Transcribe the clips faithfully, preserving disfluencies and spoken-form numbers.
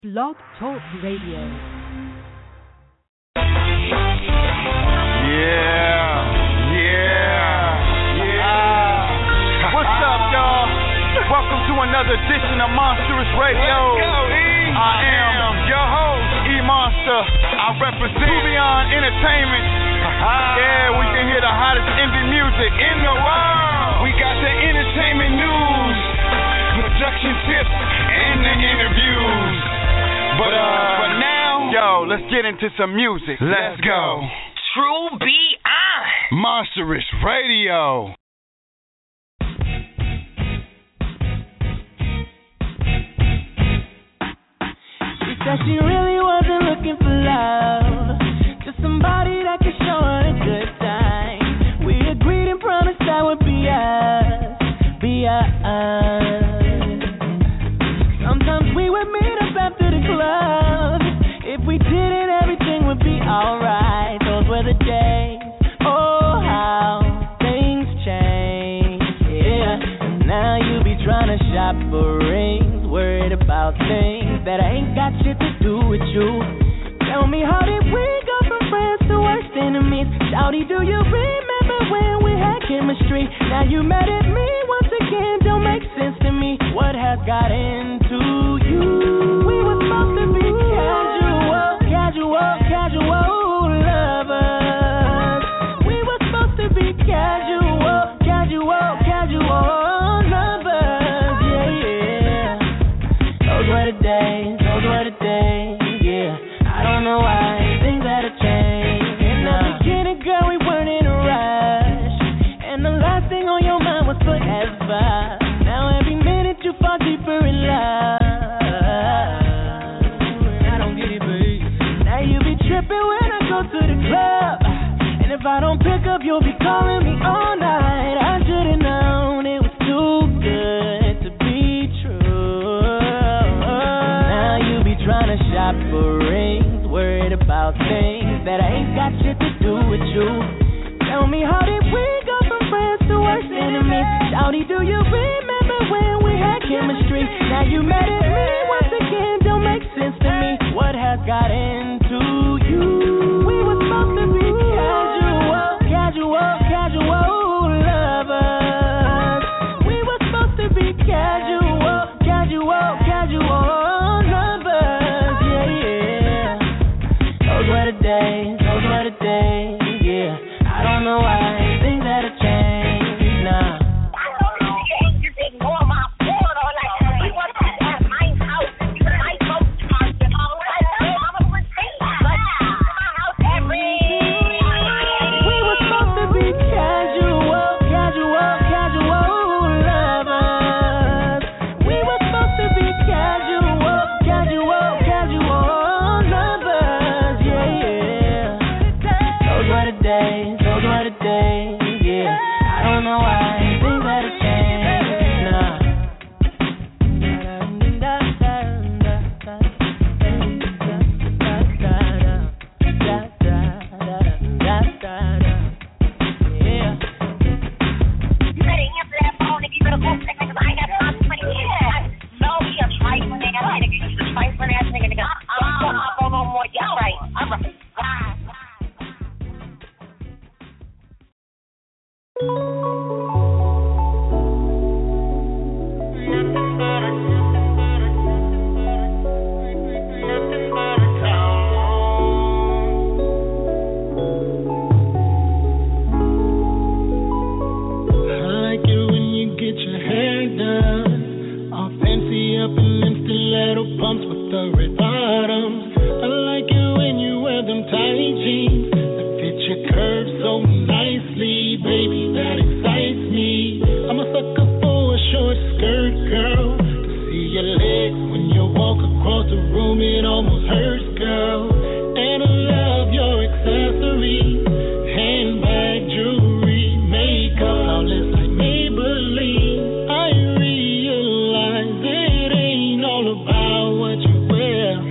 Blog Talk Radio. Yeah, yeah, yeah. What's up, y'all? Welcome to another edition of Monstrous Radio. Let's go, E. I am your host, E Monster. I represent Beyond Entertainment. Yeah, we can hear the hottest indie music in the world. We got the entertainment news, production tips, and the interviews. But uh, for now, yo, let's get into some music. Let's go. True Beyond. Monstrous Radio. She said she really wasn't looking for love, just somebody that could show her a good time. We agreed and promised that would be us, be us. Sometimes we would meet up after the club. If we did it, everything would be alright. Those were the days. Oh, how things change. Yeah. Now you be trying to shop for rings, worried about things that ain't got shit to do with you. Tell me, how did we go from friends to worst enemies? Shawty, do you remember when we had chemistry? Now you mad at me once again, don't make sense to me. What has got into you? We were supposed to be casual, casual, casual lovers. We were supposed to be casual, casual, casual lovers. Yeah, yeah. Those were the days, those were the days. Yeah, I don't know why things had to change. In the beginning, girl, we weren't in a rush, and the last thing on your mind was forever. Now every minute you fall deeper in love. I don't get it, babe. Now you be tripping when I go to the club, and if I don't pick up, you'll be calling me all night. I should've known it was too good to be true. Now you be trying to shop for rings, worried about things that ain't got shit to do with you. Tell me, how did we go from friends to worst enemies? Shawty, do you remember when we had chemistry? Now you mad at me once again, don't make sense to me. What has got into you? We were supposed to be casual, casual, casual lovers. We were supposed to be casual, casual, casual lovers. Yeah, yeah. Those were the days, those were the days. Yeah, I don't know why things had to change now. About what you wear.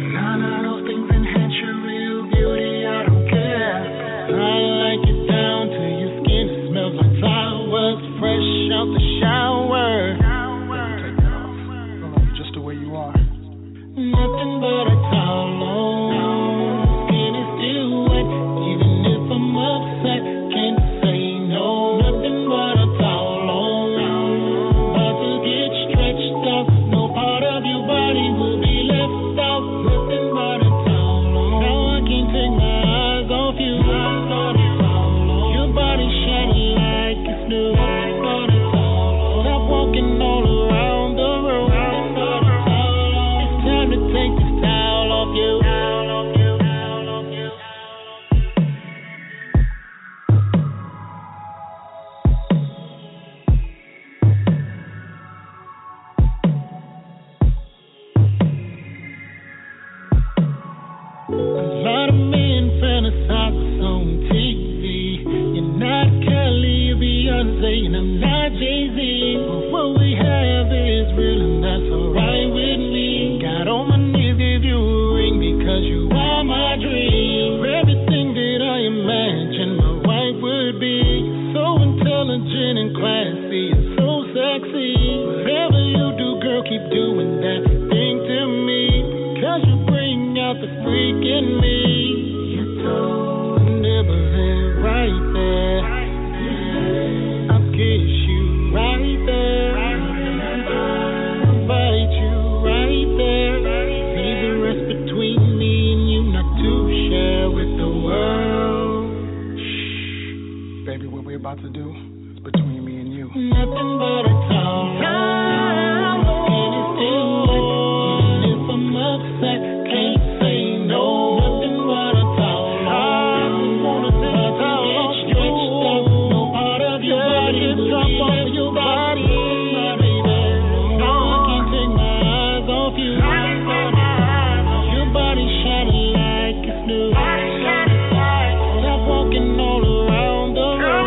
saw what's on T V. You're not Kelly or Beyonce, and I'm not Jay-Z. But what we have is real, and that's alright with me. Got on my knees, give you a ring because you are my dream. Everything that I imagined my wife would be. So intelligent and classy and so sexy. Whatever you do, girl, keep doing that thing to me. Cause you bring out the freak in me. You told the nibbling right there. I'll kiss you right there. I'll bite you right there. See the rest between me and you, not to share with the world. Shh, baby, what we're about to do is between me and you. Nothing but a talk. And it's still like, even if I'm upset, can't say no. Nothing but a talk. I wanna say a talk. Get stretched out, no part of your body will drop off your body, my baby. No, I can't take my eyes off you. Your body shining like it's new. Stop walking all around the room.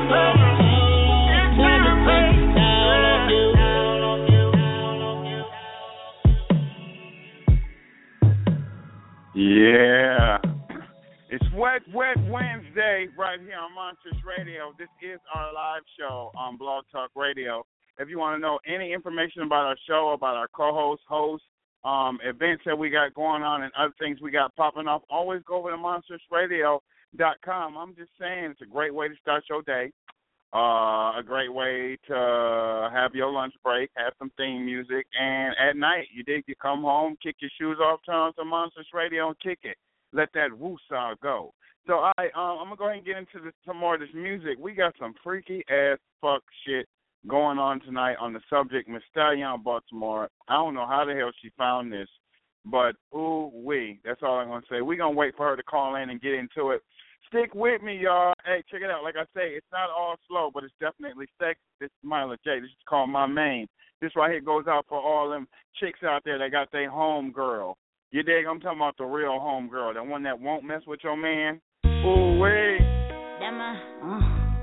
Yeah. It's Wet, Wet Wednesday right here on Monsters Radio. This is our live show on Blog Talk Radio. If you want to know any information about our show, about our co-hosts, hosts, um, events that we got going on, and other things we got popping off, always go over to monsters radio dot com. I'm just saying it's a great way to start your day. Uh, a great way to have your lunch break, have some theme music, and at night, you dig, you come home, kick your shoes off, turn on some Monsters Radio and kick it. Let that woosah go. So I, um, I'm going to go ahead and get into this, some more of this music. We got some freaky-ass fuck shit going on tonight on the subject, Miss Stallion Baltimore. I don't know how the hell she found this, but ooh-wee, that's all I'm going to say. We're going to wait for her to call in and get into it. Stick with me, y'all. Hey, check it out. Like I say, it's not all slow, but it's definitely sexy. This is Myla J. This is called My Main. This right here goes out for all them chicks out there that got their home girl. You dig? I'm talking about the real home girl, the one that won't mess with your man. Ooh, wait. That my, uh,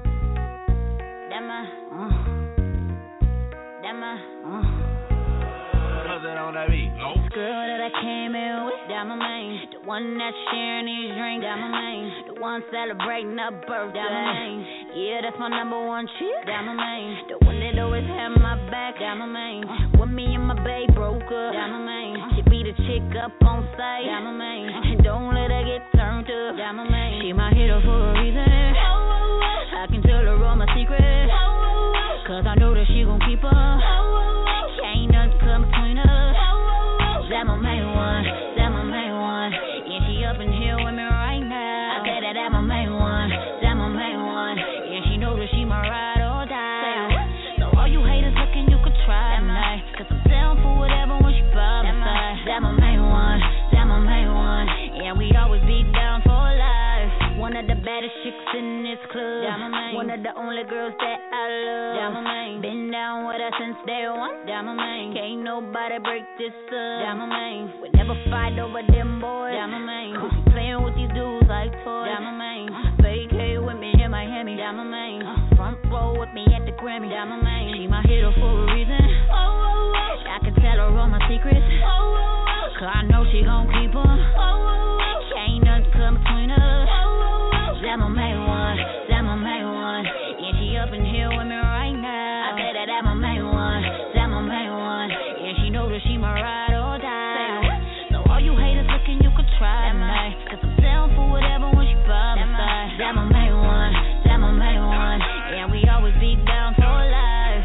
that my, uh, that my, uh. What's that on that beat? Oh. This girl that I came in with, that my main. The one that's sharing these drinks, that my main. The one celebrating her birthday, that my main. Yeah, that's my number one chick, that my main. The one that always had my back, that my main. Uh. With me and my babe broke up, that my main. Uh. She be the chick up on site, that my main. And don't let her get turned up, that my main. She my hero for a reason. I can tell her all my secrets, cause I know that she gon' keep her. Ain't nothing come between us. That my main one, that my main one. Yeah, she up in here with me right now. I said that that my main one, that my main one. Yeah, she know that she my ride or die. So all you haters looking, you could try tonight, cause I'm down for whatever when she by my side. That my main one, that my main one. Yeah, we always be down for life. One of the baddest chicks in this club. One of the only girls that I love. Been down with her since day one. Can't nobody break this up. We never fight over them boys. Playing with these dudes like toys. Vacay with me in Miami. Front row with me at the Grammy. She my hero for a reason. I can tell her all my secrets, cause I know she gon' keep her. Ain't nothing come between us. That my main one, that my main one. Yeah, she up in here with me right now. I said that that my main one, that my main one. Yeah, she know that she my ride or die. So all you haters looking, you could try tonight, cause I'm down for whatever when she by my side. That my main one, that my main one. Yeah, we always be down for life.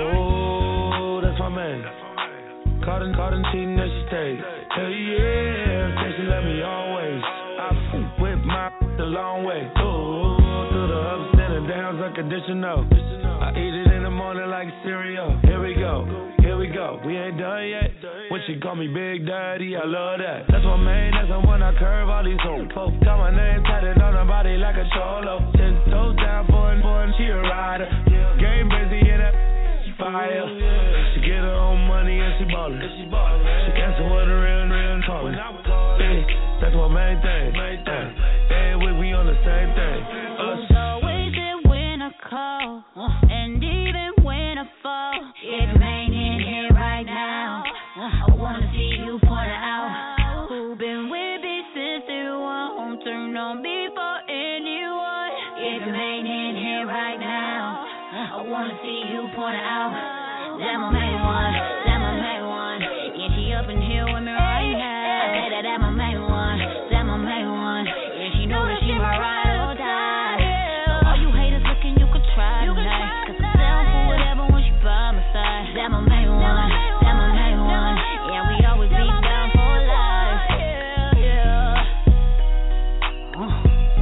Oh, that's my man. Caught in, caught in cheating that she stayed. Hell yeah, say she love me always. I whip my the long way. Ooh, through the ups and the downs, unconditional. I eat it in the morning like cereal. Here we go, here we go. We ain't done yet. When she call me Big Daddy, I love that. That's my main, that's the one I curve all these hoes. Folks got my name tatted on her body like a cholo. Ten toes down for an, for an, she a rider. Game busy in that fire. She get her own money and she ballin'. She answer what a real, real calling. That's my main thing. Uh. Every week we on the same thing. Us. Who's always there when I call, and even when I fall. If you ain't in here right now, I wanna see you point it out. Who been with me since day one? Turn on me for anyone. If you ain't in here right now, I wanna see you point it out. That my main one, that my main one. Yeah, she up in here with me right now. I say that that my main one, that my main one. Yeah, she know that she my ride or die. So all you haters looking, you could try tonight. Cause I'm down for whatever when she by my side. That my main one, that my main one. Yeah, we always be down for life. Yeah, yeah. Uh.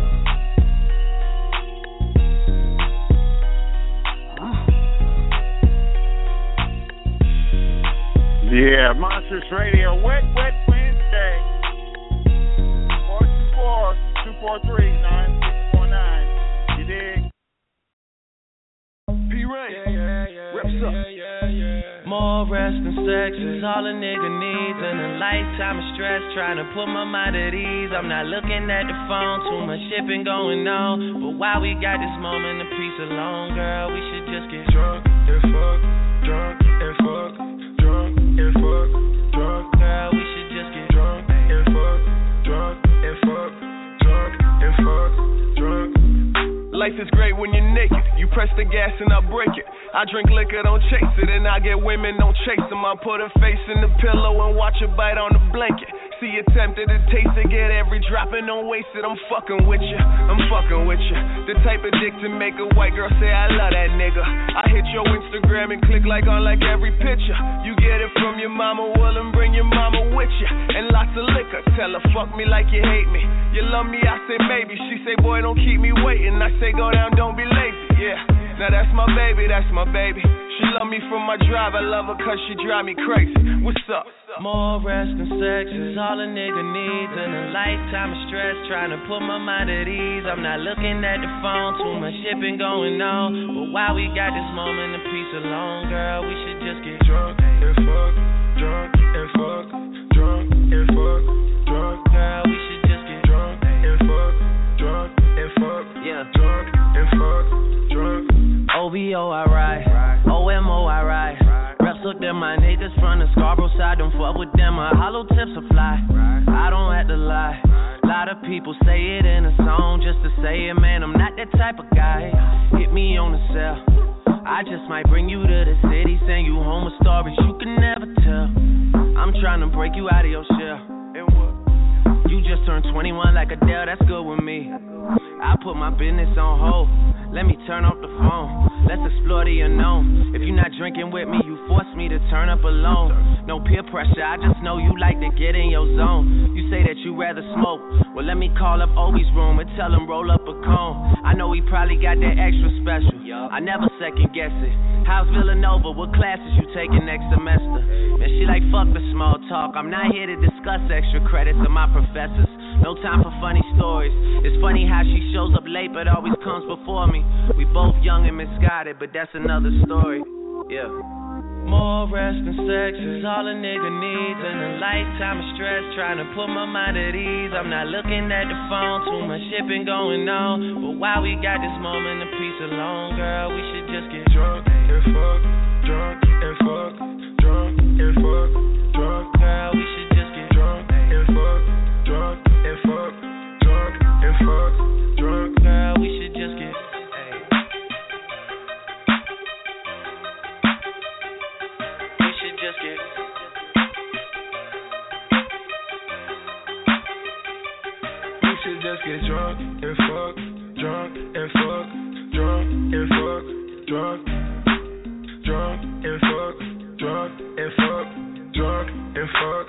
Yeah, Monsters Radio, Wet Wet Wednesday. four two four, two four three, nine six four nine. You dig? P-Ray. Yeah, yeah, yeah. Reps up. Yeah, yeah, yeah. More rest and sex is all a nigga needs. And a lifetime of stress trying to put my mind at ease. I'm not looking at the phone, too much shit been going on. But while we got this moment of peace alone, girl, we should just get drunk and fuck, drunk and fuck. And fuck, drunk, girl, we should just get drunk and fuck, drunk and fuck, drunk and fuck, drunk. Life is great when you're naked. You press the gas and I break it. I drink liquor, don't chase it, and I get women, don't chase them. I put her face in the pillow and watch her bite on the blanket. See you tempted to taste it, get every drop and don't waste it. I'm fucking with you, I'm fucking with you. The type of dick to make a white girl say I love that nigga. I hit your Instagram and click like on like every picture. You get it from your mama, well and bring your mama with you. And lots of liquor, tell her fuck me like you hate me. You love me, I say maybe. She say boy don't keep me waiting. I say go down, don't be lazy, yeah. Now that's my baby, that's my baby. She love me from my drive, I love her cause she drive me crazy. What's up? More rest and sex is all a nigga needs. And a lifetime of stress trying to put my mind at ease. I'm not looking at the phone, too much shit been going on. But while we got this moment of peace alone, girl, we should just get drunk and fuck, drunk and fuck, drunk and fuck, drunk. Girl, we should just get drunk and fuck, drunk and fuck, yeah, drunk and fuck, drunk. O V O I ride, O M O I ride. Reps looked at my niggas from the Scarborough side, don't fuck with them, my hollow tips will fly. I don't have to lie. A lot of people say it in a song just to say it, man, I'm not that type of guy. Hit me on the cell, I just might bring you to the city, send you home with stories you can never tell. I'm trying to break you out of your shell. You just turned twenty-one like Adele, that's good with me. I put my business on hold, let me turn off the phone. Let's explore the unknown. If you're not drinking with me, you force me to turn up alone. No peer pressure, I just know you like to get in your zone. You say that you rather smoke, well let me call up Obi's room and tell him roll up a cone. I know he probably got that extra special, I never second guess it. How's Villanova, what classes you taking next semester? And she like fuck the small talk, I'm not here to discuss extra credits of my professors. No time for funny stories. It's funny how she shows up late but always comes before me. We both young and misguided, but that's another story. Yeah. More rest and sex is all a nigga needs. And a lifetime of stress trying to put my mind at ease. I'm not looking at the phone, too much shit been going on. But while we got this moment of peace alone, girl, we should just get drunk and fuck, drunk and fuck, drunk and fuck, drunk. Girl, we should just get drunk and fuck, drunk and fuck, drunk and fuck, drunk. Girl, we should just get. We should just get. We should just get drunk and fuck, drunk and fuck, drunk and fuck, drunk, drunk and fuck, drunk and fuck, drunk and fuck.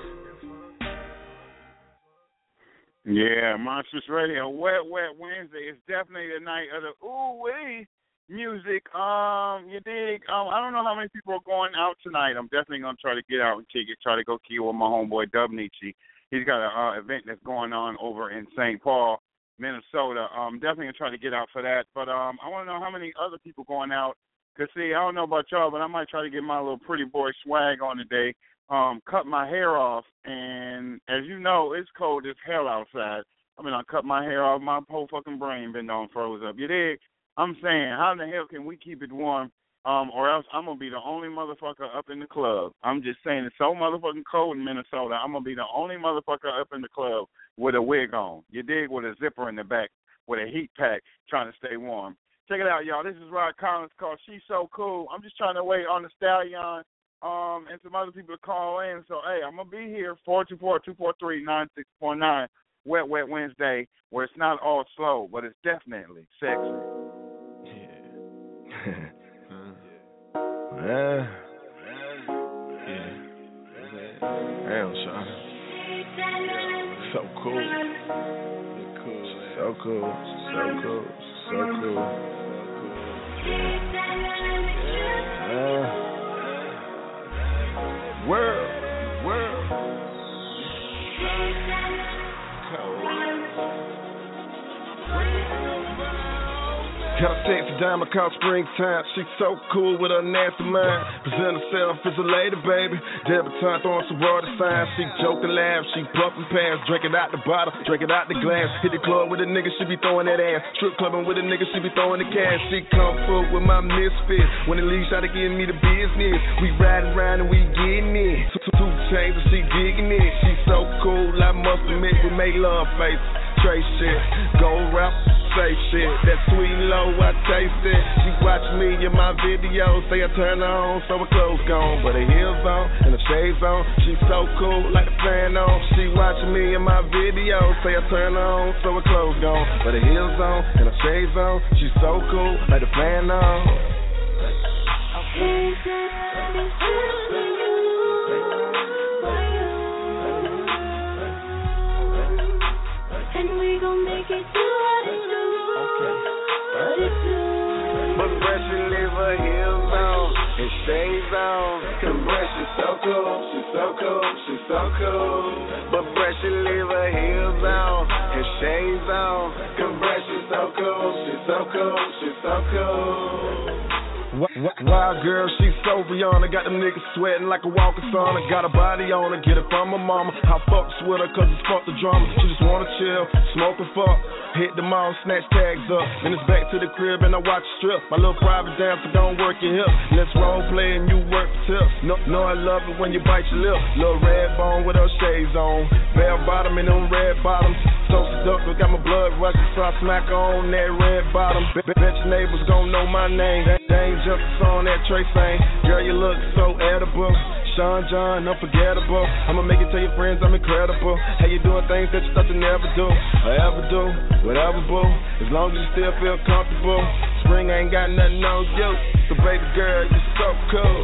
Yeah, Monsters Radio, Wet Wet Wednesday. It's definitely the night of the ooh-wee music. Um, you dig? Um, I don't know how many people are going out tonight. I'm definitely going to try to get out and kick it, try to go kill with my homeboy Dub Nietzsche. He's got an uh, event that's going on over in Saint Paul, Minnesota. Um, definitely going to try to get out for that. But um, I want to know how many other people going out. Because, see, I don't know about y'all, but I might try to get my little pretty boy swag on today. Um, cut my hair off, and as you know, it's cold as hell outside. I mean, I cut my hair off, my whole fucking brain been on froze up. You dig? I'm saying, how in the hell can we keep it warm, um, or else I'm going to be the only motherfucker up in the club. I'm just saying, it's so motherfucking cold in Minnesota, I'm going to be the only motherfucker up in the club with a wig on. You dig? With a zipper in the back, with a heat pack, trying to stay warm. Check it out, y'all. This is Rod Collins called She's So Cool. I'm just trying to wait on the Stallion um, and some other people to call in. So, hey, I'm going to be here, four two four, two four three, nine six four nine. Wet, Wet Wednesday, where it's not all slow, but it's definitely sexy. Yeah. yeah. Yeah. Damn, son. So cool. So cool. So cool. So cool. Uh, world. World. Got a sexy diamond called Springtime. She's so cool with her nasty mind. Present herself as a lady, baby. Debutante throwing some water signs. She joking, laugh, she puffing pants. Drink it out the bottle, drink it out the glass. Hit the club with a nigga, she be throwing that ass. Strip clubbing with a nigga, she be throwing the cash. She come full with my misfit. When the leash out to give me the business. We riding around and we getting it. Two, two chains and she digging it. She so cool, I must admit we make love faces. Straight shit, gold rap, safe shit. That sweet and low, I taste it. She watch me in my videos, say I turn her on, so her clothes gone, but her heels on and the shades on. She so cool, like the fan on. She watch me in my videos, say I turn her on, so her clothes gone, but her heels on and the shades on. She so cool, like the fan on. And we gon' make it do what it do, okay. What it do. But pressure leave her heels on and shades on. Compression so cool, she's so cool, she's so cool. But pressure leave her heels on and shades on. Compression so cool, she's so cool, she's so cool. Wild girl, she's so Rihanna. Got them niggas sweating like a walking sauna. Got a body on her, get it from her mama. I fucks with her cause it's fuck the drama. She just wanna chill, smoke and fuck. Hit the mall, snatch tags up. Then it's back to the crib and I watch the strip. My little private dancer don't work your hip. Let's role play and you work the tip. No, no, I love it when you bite your lip. Little red bone with her shades on. Bell bottom and them red bottoms. So seductive, got my blood rushing, so I smack her on that red bottom. Bet your neighbors gon' know my name. They ain't just on that Trey thing. Girl, you look so edible. Sean John, unforgettable. I'ma make it tell your friends I'm incredible. How you doing things that you thought you never do, or ever do, whatever, boo. As long as you still feel comfortable. Spring ain't got nothing on you, so baby girl, you're so cool.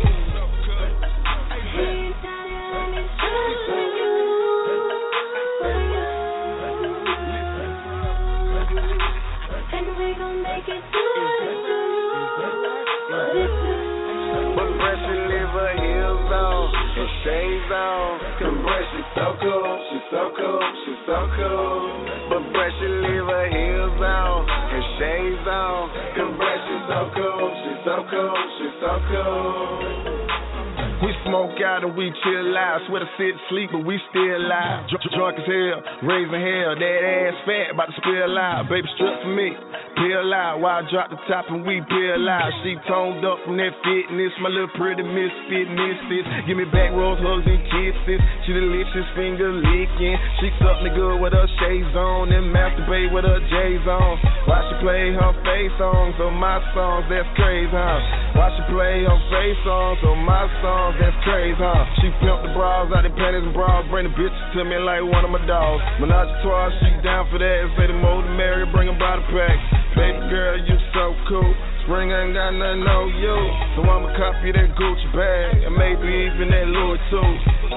And we gon' make it do what it do, what it do. But pressure leave her heels on and shades on. Compression so cool, she's so cool, she's so cool. But pressure leave her heels on and shades on. Compression so cool, she's so cool, she's so cool. We smoke out and we chill out. Swear to sit sleep, but we still alive. Dr- drunk as hell, raising hell. That ass fat, about to spill out. Baby, strip for me, peel out. While I drop the top and we peel out. She toned up from that fitness. My little pretty misfit misfits. Give me back rolls, hugs and kisses. She delicious, finger licking. She suck me good with her shades on. And masturbate with her J's on. Why she play her face songs on my songs? That's crazy, huh? Why she play her face songs on my songs? That's crazy, huh? She pimped the bras out the panties and bras. Bring the bitches to me like one of my dogs. Menage a trois, she down for that. Say the more the merrier, bring them by the pack. Baby girl, you so cool. Spring ain't got nothing on you, so I'ma copy that Gucci bag and maybe even that Louis too.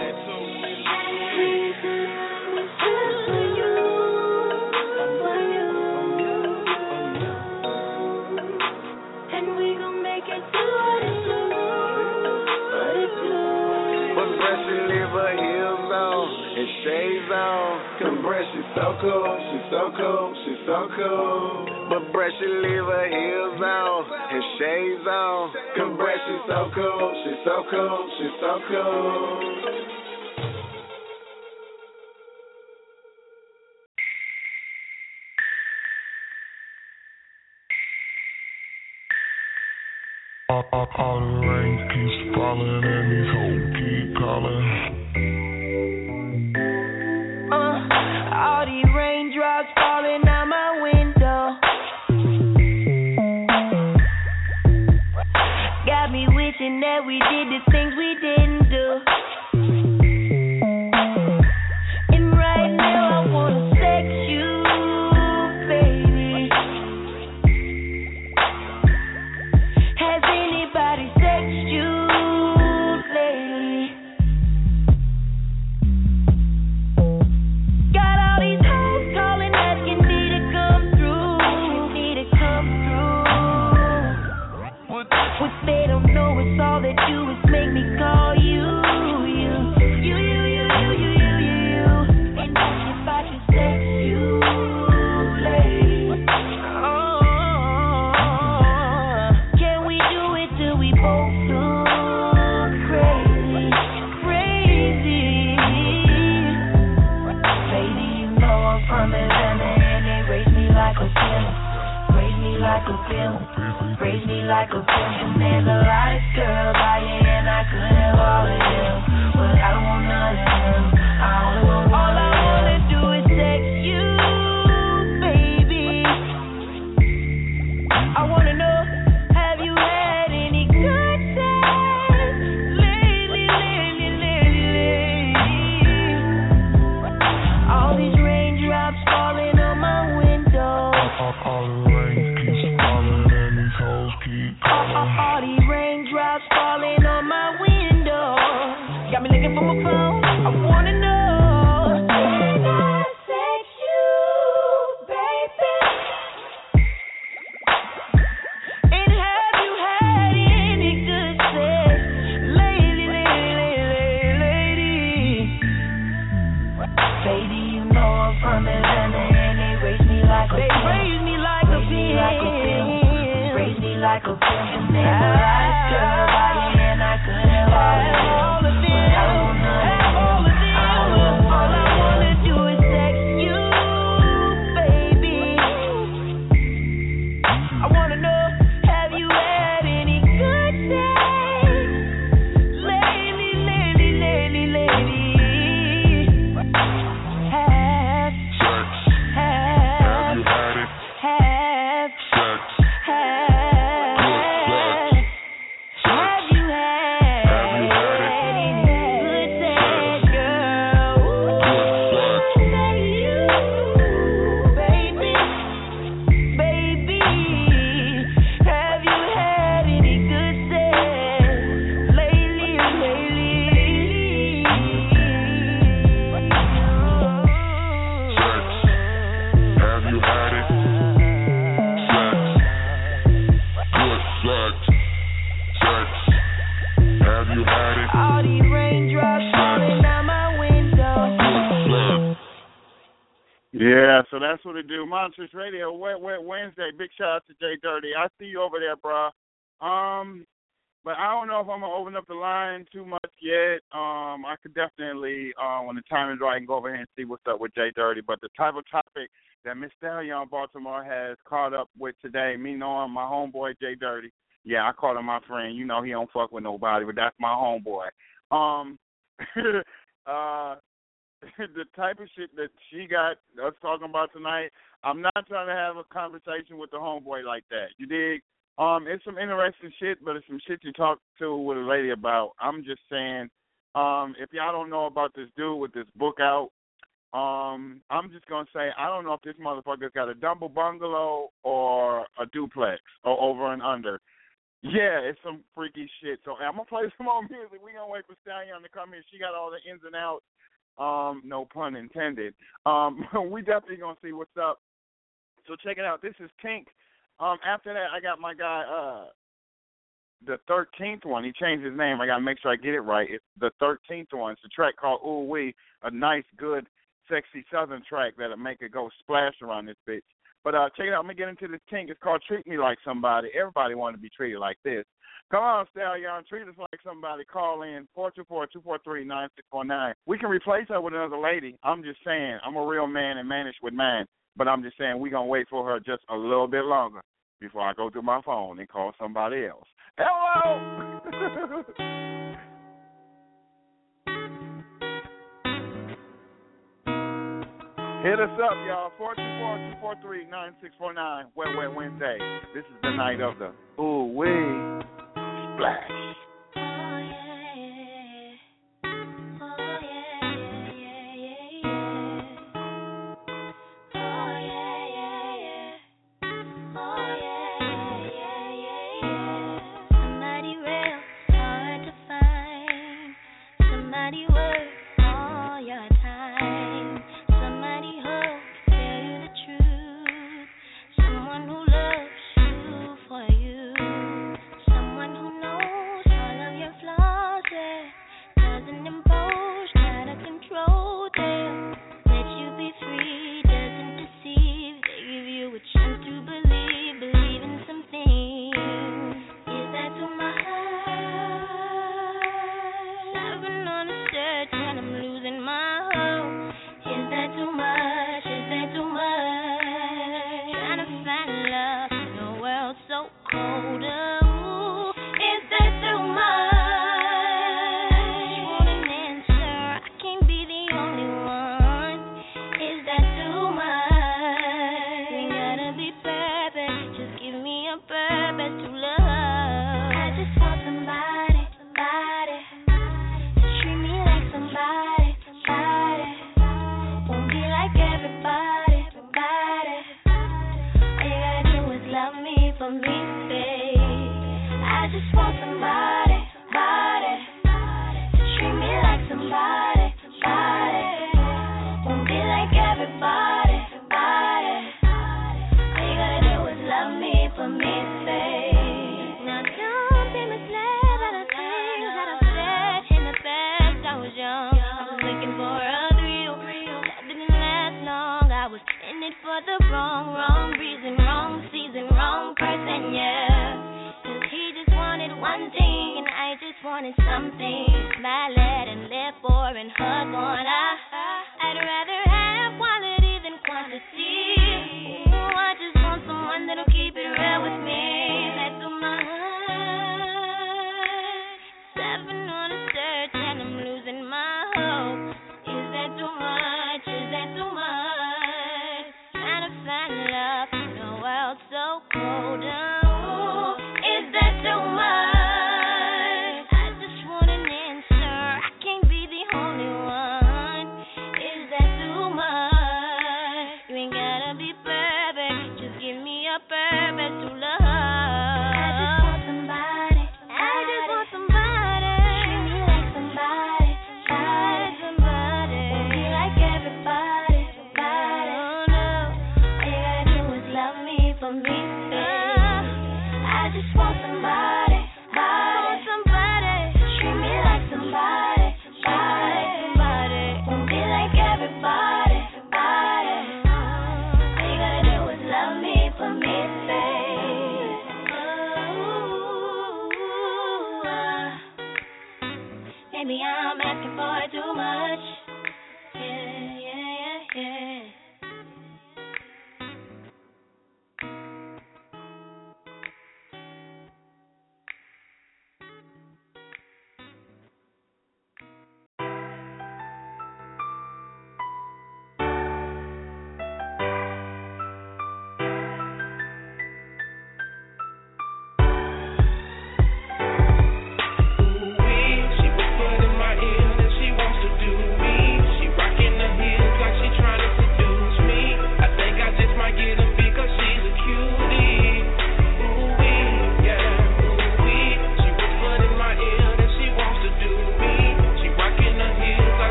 And we gon' make it do what it do. But pressure leave her heels on and shades on. Compression so cool, she's so cool, she's so cool. But pressure leave her heels on and shades on. Compression so cool, she's so cool, she's so cool. all, all, all the rain keeps falling and these hoes keep calling. Uh, all these raindrops falling out my window got me wishing that we did the things we didn't do. And right now I wanna sex you, baby. Has anybody sexed you lately? Got all these hoes calling, asking me to come through, asking me to come through. What, what they don't know is all they do is make me call you, you, you, you, you, you, you, you, you. And ask if I should sex you lately. Oh, can we do it till we both look crazy, crazy? Baby, you know I'm from Atlanta and they raise me like a pimp, raise me like a pimp, raise me like a pimp. And there's a lot of girls out here and I could have all of them, but I don't want none of them. I only want one. All I wanna do is sex you, baby. I wanna know, have you had any good sex lately, lately, lately, lately? All these raindrops falling on my window. All, all the rain keeps falling and these hoes keep All, calling. all, all these raindrops falling on my window got me looking for my phone. I wanna know, can I sex you, baby? And have you had any good sex lately, lately, lately, lately? Baby, you know I'm from Atlanta and they raise me like a pimp. They raise me like a pimp. Raise me like a pimp. And there's a lot of girls out here and I could have all of them. But I don't want none of them. All I wanna do is sex you, baby. I wanna know, have you had any good sex lately, lately, lately, lately? Have, Sex, have, have you had it? have, Sex, have, have you had Have you had it? any good sex, girl? Good sex. Say you, baby, baby. Have you had any good sex lately, lately? Sex, have you had it? Sex, good sex. Sex, have you had it? All these raindrops falling out my window. Good sex. Yeah, so that's what it do. Monsters Radio, Wet Wet Wednesday. Big shout out to Jay Dirty. I see you over there, bro. Um, but I don't know if I'm gonna open up the line too much yet. Um, I could definitely, uh, when the time is right, go over here and see what's up with Jay Dirty. But the type of topic that Miss Stallion Baltimore has caught up with today, me knowing my homeboy Jay Dirty. Yeah, I call him my friend. You know he don't fuck with nobody, but that's my homeboy. Um, uh. The type of shit that she got us talking about tonight, I'm not trying to have a conversation with the homeboy like that. You dig? Um, it's some interesting shit, but it's some shit you talk to with a lady about. I'm just saying, um, if y'all don't know about this dude with this book out, um, I'm just gonna say I don't know if this motherfucker's got a double bungalow or a duplex or over and under. Yeah, it's some freaky shit. So I'm gonna play some more music. We gonna wait for Stallion to come in. She got all the ins and outs. Um, no pun intended. Um, we definitely gonna see what's up. So check it out. This is Tink. Um, after that, I got my guy, uh, the thirteenth one. He changed his name. I gotta make sure I get it right. It's the thirteenth one. It's a track called Ooh Wee, a nice, good, sexy Southern track that'll make it go splash around this bitch. But uh, check it out. I'm gonna get into this Tink. It's called Treat Me Like Somebody. Everybody want to be treated like this. Come on, Stallion. Treat us like somebody. Call in four two four, two four three, nine six four nine. We can replace her with another lady. I'm just saying. I'm a real man and managed with mine. But I'm just saying we're going to wait for her just a little bit longer. before I go to my phone and call somebody else. Hello! Hit us up, y'all. four two four, two four three, nine six four nine. Wet Wet Wednesday. This is the night of the ooh-wee splash.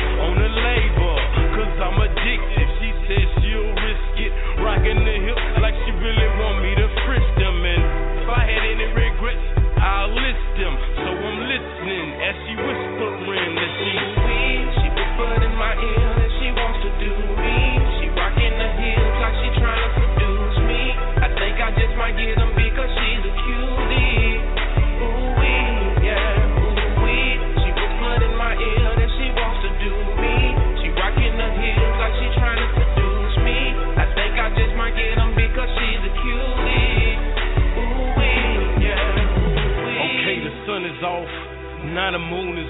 Rocking the hips like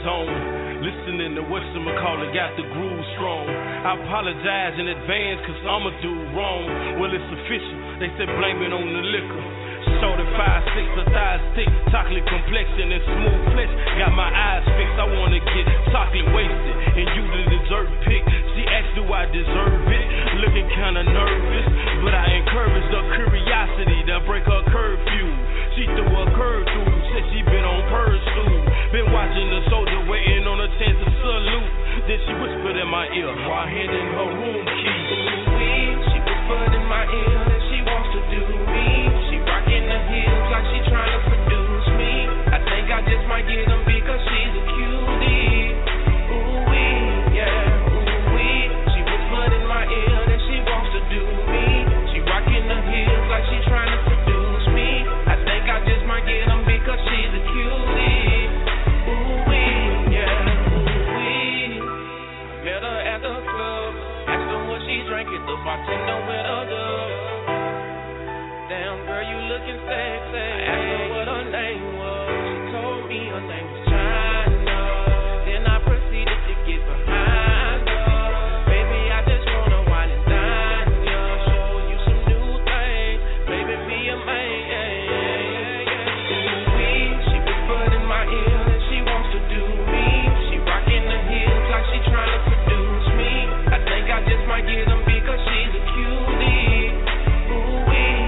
zone. Listening to what's the McCall got the groove strong. I apologize in advance cause I'ma do wrong. Well, it's official, they said blame it on the liquor. Shorty five, six, her thighs thick, chocolate complexion and smooth flesh. Got my eyes fixed, I wanna get chocolate wasted, and you the dessert pick. She asked, do I deserve it? Looking kinda nervous, but I encouraged her curiosity to break her curfew. She threw a curve through, said she been on pursuit. Been watching the soldier waiting on a chance to salute. Then she whispered in my ear while handing her room keys. She whispered in my ear that she wants to do me. She rocking the heels like she trying to seduce me. I think I just might get them because she's a cutie. Ooh wee, yeah, ooh wee. She whispered in my ear that she wants to do me. She rocking the heels like she trying to seduce me. I think I just might get them because she's a cutie. Ooh wee, yeah, ooh wee. Met her at the club, asked her what she drank at the bartender with her dub. Damn girl, you looking sexy. I asked her what her name was. She told me her name was China. Then I proceeded to get behind her. Baby, I just wanna wine and dine ya. Show you some new things. Baby, be a man. Ooh wee, she whispered in my ear that she wants to do me. She rocking the heels like she trying to seduce me. I think I just might get them because she's a cutie. Ooh wee.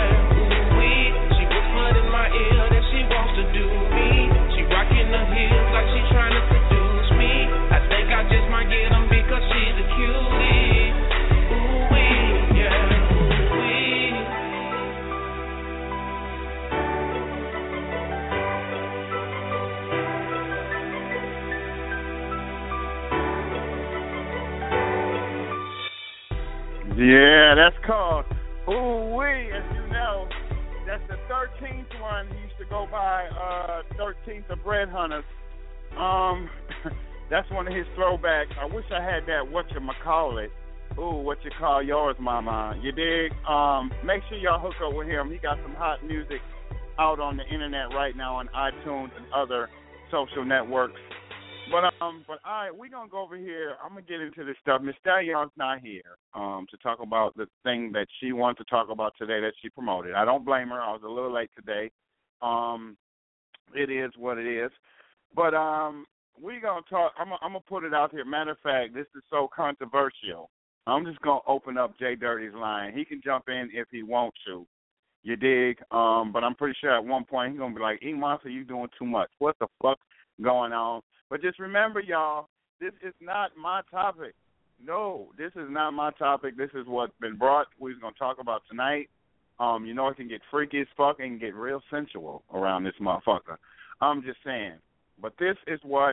Do me. She rocking the heels like she trying to seduce me. I think I just might get them because she's a cutie. Ooh wee, yeah, ooh wee. Yeah, that's called Ooh Wee, as you know. That's the thirteenth one. He used to go by uh, thirteenth of Bread Hunters. Um, that's one of his throwbacks. I wish I had that whatchamacallit. Ooh, what you call yours, mama. You dig? Um, make sure y'all hook up with him. He got some hot music out on the internet right now on iTunes and other social networks. But um, but all right, we're gonna go over here. I'm gonna get into this stuff. Miss Stallion's not here um to talk about the thing that she wanted to talk about today that she promoted. I don't blame her. I was a little late today. Um, it is what it is. But um, we're gonna talk. I'm gonna, I'm gonna put it out here. Matter of fact, this is so controversial. I'm just gonna open up Jay Dirty's line. He can jump in if he wants to. You dig? Um, but I'm pretty sure at one point he's gonna be like, "E Monster, you doing too much. What the fuck going on?" But just remember, y'all, this is not my topic. No, this is not my topic. This is what's been brought. We're going to talk about tonight. Um, you know, it can get freaky as fuck and get real sensual around this motherfucker. I'm just saying. But this is what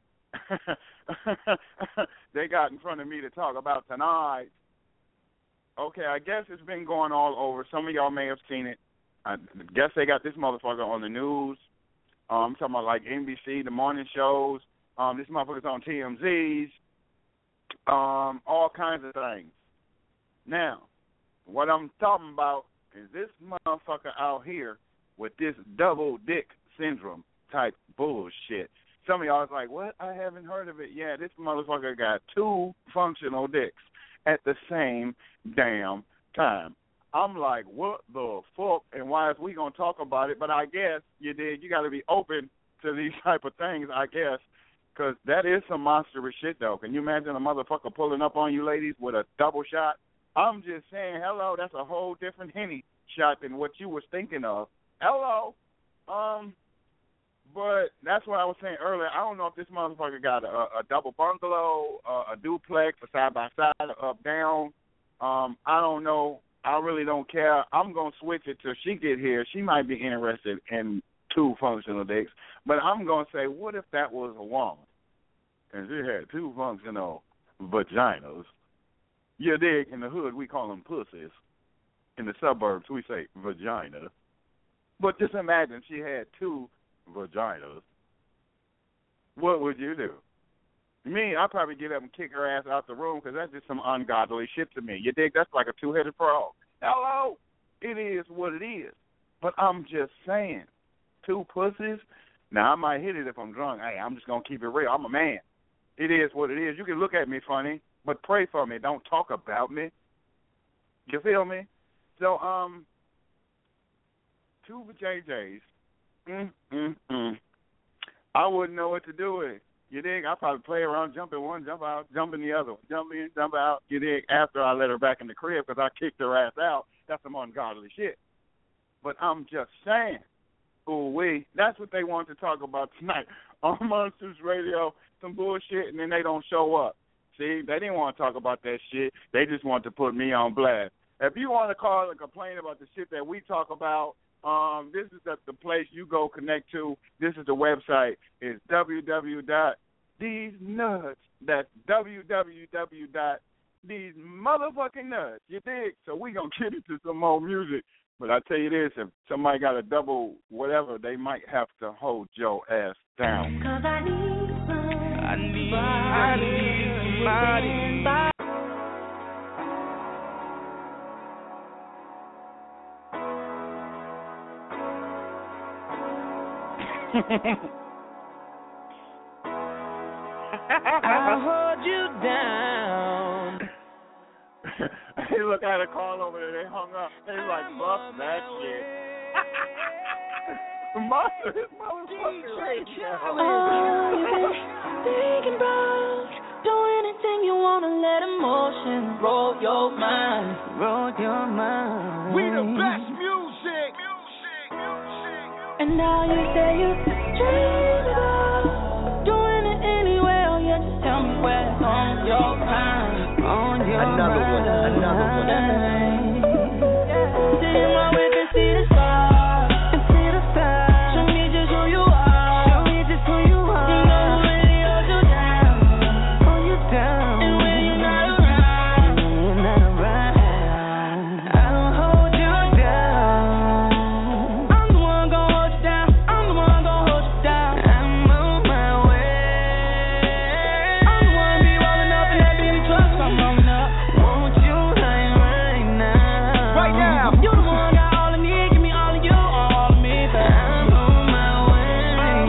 they got in front of me to talk about tonight. Okay, I guess it's been going all over. Some of y'all may have seen it. I guess they got this motherfucker on the news. Um, I'm talking about like N B C, the morning shows. Um, this motherfucker's on T M Z's. Um, all kinds of things. Now, what I'm talking about is this motherfucker out here with this double dick syndrome type bullshit. Some of y'all is like, what? I haven't heard of it. Yeah, this motherfucker got two functional dicks at the same damn time. I'm like, what the fuck, and why is we going to talk about it? But I guess you did. You got to be open to these type of things, I guess, because that is some monstrous shit, though. Can you imagine a motherfucker pulling up on you ladies with a double shot? I'm just saying, hello, that's a whole different Henny shot than what you was thinking of. Hello. Um, but that's what I was saying earlier. I don't know if this motherfucker got a, a double bungalow, uh, a duplex, a side-by-side, up, down. Um, I don't know. I really don't care. I'm going to switch it till she get here. She might be interested in two functional dicks. But I'm going to say, what if that was a woman and she had two functional vaginas? You dig? In the hood, we call them pussies. In the suburbs, we say vagina. But just imagine she had two vaginas. What would you do? Me, I'd probably get up and kick her ass out the room because that's just some ungodly shit to me. You dig? That's like a two-headed frog. Hello? It is what it is. But I'm just saying, two pussies? Now, I might hit it if I'm drunk. Hey, I'm just going to keep it real. I'm a man. It is what it is. You can look at me funny, but pray for me. Don't talk about me. You feel me? So, um, two for J J's. Mm, mm, mm. I wouldn't know what to do with it. You dig? I'd probably play around, jump in one, jump out, jump in the other one, jump in, jump out, you dig, after I let her back in the crib because I kicked her ass out. That's some ungodly shit. But I'm just saying, ooh wee, that's what they want to talk about tonight on Monsters Radio, some bullshit, and then they don't show up. See, they didn't want to talk about that shit. They just want to put me on blast. If you want to call and complain about the shit that we talk about, um, this is the, the place you go connect to. This is the website. It's w w w dot these nuts. That's w w w dot these motherfucking nuts. You dig? So we going to get into some more music. But I tell you this, if somebody got a double whatever, they might have to hold your ass down. Cause I need somebody. I need, I need somebody. I'll hold you down. Hey, look, I had a call over there. They hung up. They was like, fuck that shit. Monster, his motherfucking radio. Oh, you been thinking about doing anything you wanna, let emotions roll your mind, roll your mind. We the best music. Music, music. And now you say you dream about doing it anyway. Oh yeah, just tell me where's on your mind, on your Another mind. one, another one. Yeah. See my way and see the stars, and see the stars. Show me just who you are, show me just who you are. You know who really holds you down, hold you down. And when you're not around, you're not around, I'll hold you down. I'm the one gon' hold you down, I'm the one gon' hold you down. I'm on my way. I'm the one be rolling up in that Bentley truck, so I'm rolling up. Won't you hang right now? Right now. You the one got all I need, give me all of you, all of me, but I'm on my way. I'm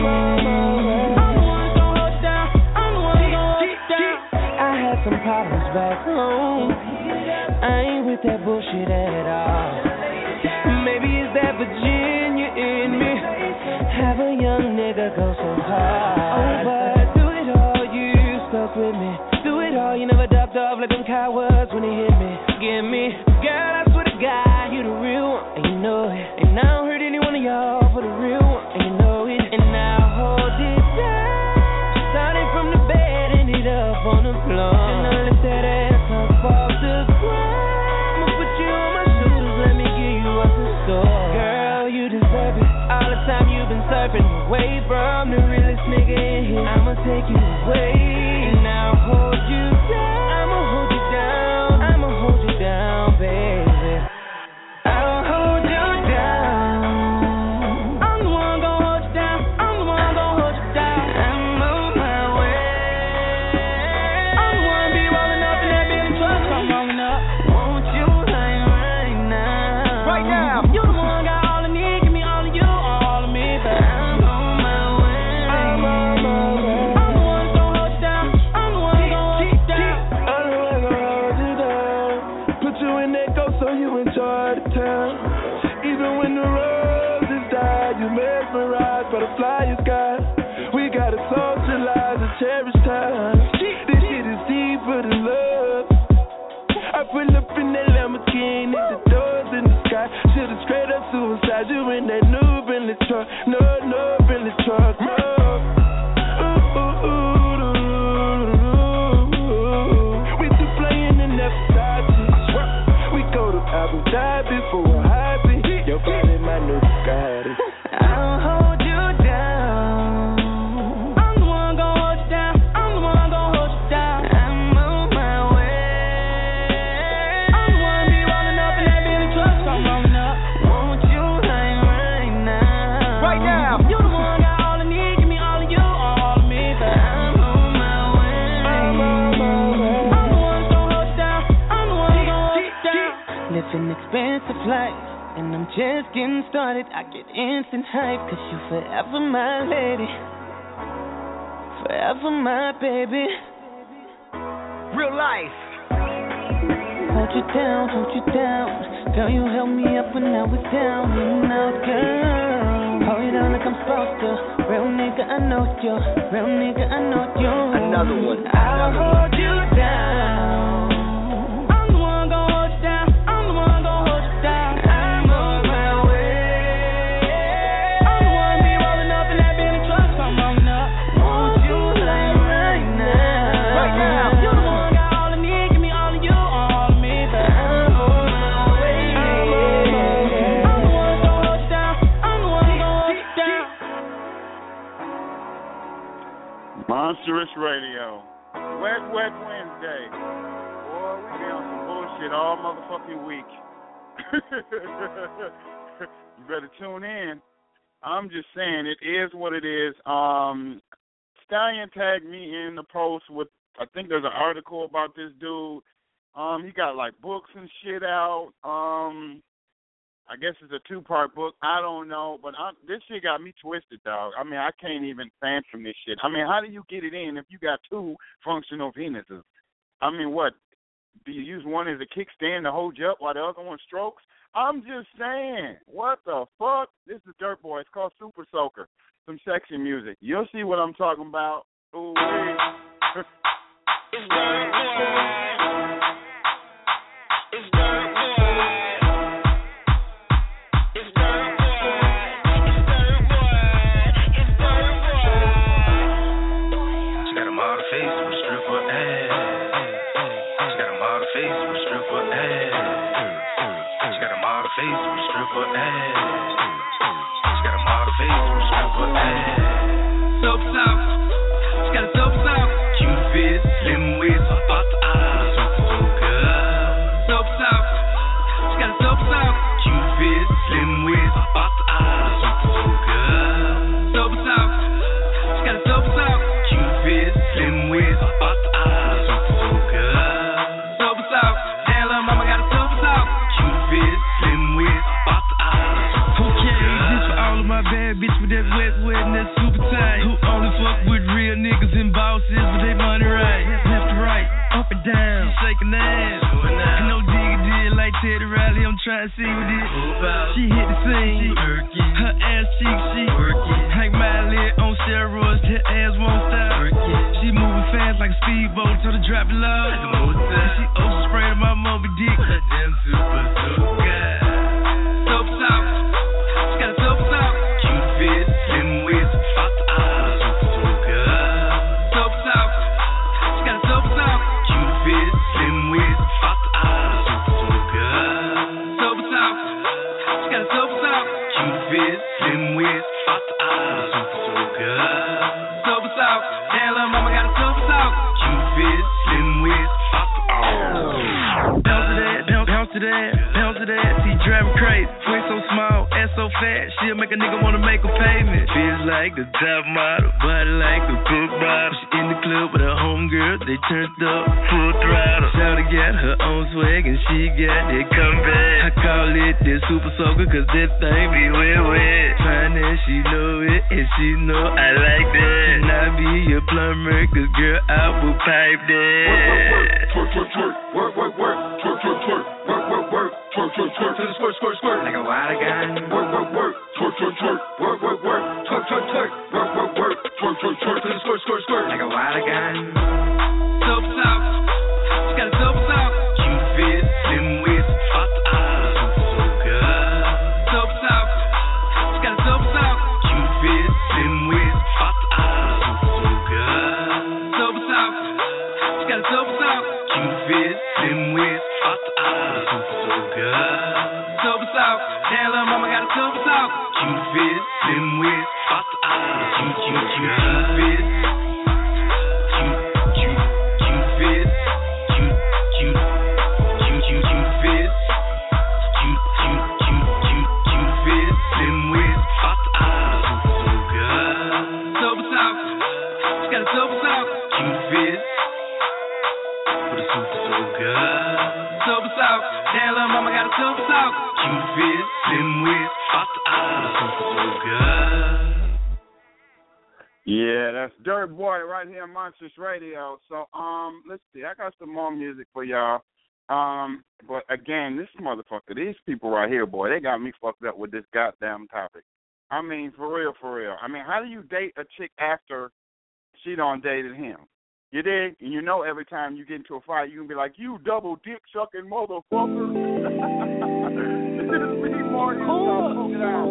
the one gon' hold you down, I'm the one gon' hold you down. I had some problems back home, I ain't with that bullshit at all. Maybe it's that Virginia in me, have a young nigga go so hard. Oh, but through it all, you stuck with me. Through it all, you never ducked off like them cowards when they hit me. Give me, girl, I swear to God, you the real one, and you know it. And I don't hurt any one of y'all for the real one, and you know it. And I'll hold it down. Started from the bed, ended up on the floor. And I let that ass up off the ground. I'ma put you on my shoulders, let me give you what's in store. Girl, you deserve it. All the time you've been surfing away from the realest nigga in here. I'ma take you away, and I'll hold you down. I'ma hold you down. I'ma hold you down, baby. I'll hold you down. I'm the one gon' hold you down. I'm the one gon' hold you down. I'm on my way. I'm the one be rolling up in that Bentley truck, so I'm rolling up. Won't you hang right now? Right now. You the one got all I need, give me all of you, all of me, but I'm on my way. I'm on my way. I'm the one gon' hold you down. I'm the one gon' hold you down. I'm the one gonna hold you down. Put you in that go so you enjoy the town. Even when the roses die, you mesmerize by the flyer skies. We gotta socialize and cherish time. This shit is deeper than love. I pull up in that Lamborghini, the doors in the sky. Should've straight up suicide you in that new Bentley truck. No, no Bentley truck, no. Ooh, ooh, ooh, ooh, ooh. We two playing in that Versace. We go to Abu Dhabi for a hobby. Your body, my new Bugatti. I'll hold you down. I'm the one gon' hold you down. I'm the one gon' hold you down. I'm on my way. I'm the one be rolling up in that Bentley truck, so I'm rolling up. Won't you hang right now? Right now. You the one got all I need, give me all of you, all of me, but I'm on my way. I'm on my way. I'm the one gon' hold you down. I'm the one gon' hold you down. Living expensive life, And I'm just getting started. I get instant hype, cause you forever my lady, forever my baby. Real life. Hold you down, hold you down. Girl, you held me up when I was down and out, girl. Hold you down like I'm supposed to. Real nigga, I know you. Real nigga, I know you. Another one. I'll hold you down. I'm the one gon' hold you down. I'm the one gon' hold you down. I'm on my way. I'm the one be rolling up in that Bentley truck. So I'm rolling up. Want you like right now. Right now. You the one got all of me. Give me all of you, all of me. But I'm on my way. I'm the one gon' hold you down. I'm the one gon' hold you down. Monstrous Radio. Wet, wet Wednesday. Boy, we be on some bullshit all motherfucking week. You better tune in. I'm just saying, it is what it is. Um, Stallion tagged me in the post with, I think there's an article about this dude. Um, he got like books and shit out. Um, I guess it's a two-part book. I don't know, but I, this shit got me twisted, dog. I mean, I can't even fathom this shit. I mean, how do you get it in if you got two functional penises? I mean, what? Do you use one as a kickstand to hold you up while the other one strokes? I'm just saying, what the fuck? This is Dirt Boy. It's called Super Soaker. Some sexy music. You'll see what I'm talking about. Ooh, wait. It's Dirt Boy. It's Dirt Boy. It's Dirt Boy. It's Dirt Boy. It's Dirt Boy. She got a model face with a stripper ass. She got a model face with a stripper ass. She got a model face with a stripper ass. She got a model face with a stripper ass. Soap soft. She got a soap soft. Cute fit, slim waist, hot eyes, so good. Soap soft. She got a soap soft. Cute fit, slim waist, hot eyes, so good. Soap soft. She got a soap soft. Cute fit, slim waist, hot eyes, so good. Soap soft. Damn, little mama got a soap soft. Cute fit, slim waist, hot eyes. Okay, this for all of my bad bitch with that wet, wet and that super tight. Who only fuck with real niggas and bosses with they money right. Left to right, up and down, she shaking ass. I know Digga did like Teddy Riley, I'm trying to see what this. She hit the scene, her ass cheek, she Hank Miley on steroids, her ass won't stop. She moving fast like a speedboat, told her drop it low. She ocean sprayed on my Moby Dick. Damn super, so good. Soap soft. She got a soap soft. Cute fit, slim waist, hot eyes, so good. Soap soft. She got a soap soft. Cute fit, slim waist, hot eyes, so good. Soap soft. She got a soap soft. Cute fit, slim waist, hot eyes, so good. Soap soft. Damn, little mama got a soap soft. Cute fit, slim waist, hot eyes. Bounce to that, bounce, bounce to that, bounce to that. She driving crazy, waist so small, ass so fat. She'll make a nigga wanna make a payment. Feels like the top model, body like the cook bottle. She in the club with her homegirls, they turned up full throttle. Shawty got her own swag and she got that comeback. I call it the Super Soaker cause that thing be wet, wet. Fine and she know it and she know I like that. And I be your plumber cause girl I will pipe that. Twerk, twerk, twerk, work, work, work, twerk, twerk, twerk, work, work, work, twerk, twerk, twerk, to the squirt, squirt, squirt, like a wild gun. Work, work, work, twerk, twerk, twerk, work, work, work, twerk, twerk, twerk, work, work, work, twerk, twerk, twerk, to the squirt, squirt, squirt, like a wild gun. Soap soft. She got a soap soft. Cute fit, slim waist, hot eyes, so good. Soap soft. She got a soap soft. Cute fit, slim waist, hot eyes, so good. Soap soft. She got a soap soft. Cute fit, slim waist, hot eyes, so good. Soap soft. Damn, little mama got a soap soft. Cute fit, slim waist, hot eyes. Cute, cute, cute, cute fit. Cute, cute, cute fit. Cute, cute, cute, cute, cute fit. Cute, cute, cute, cute, cute fit. Slim waist, hot eyes, so good. Soap soft. She got a soap soft. Cute fit. With a super so good. Soap soft. Damn, little mama got a super soaker. Cute fit, slim with, off the eye, super soaker. Yeah, that's Dirt Boy right here on Monsters Radio. So, um, let's see. I got some more music for y'all. Um, but again, this motherfucker, these people right here, boy, they got me fucked up with this goddamn topic. I mean, for real, for real. I mean, how do you date a chick after she done dated him? You dig? And you know every time you get into a fight, you can be like, you double dick sucking motherfucker. This is me, Marty. Poke it out.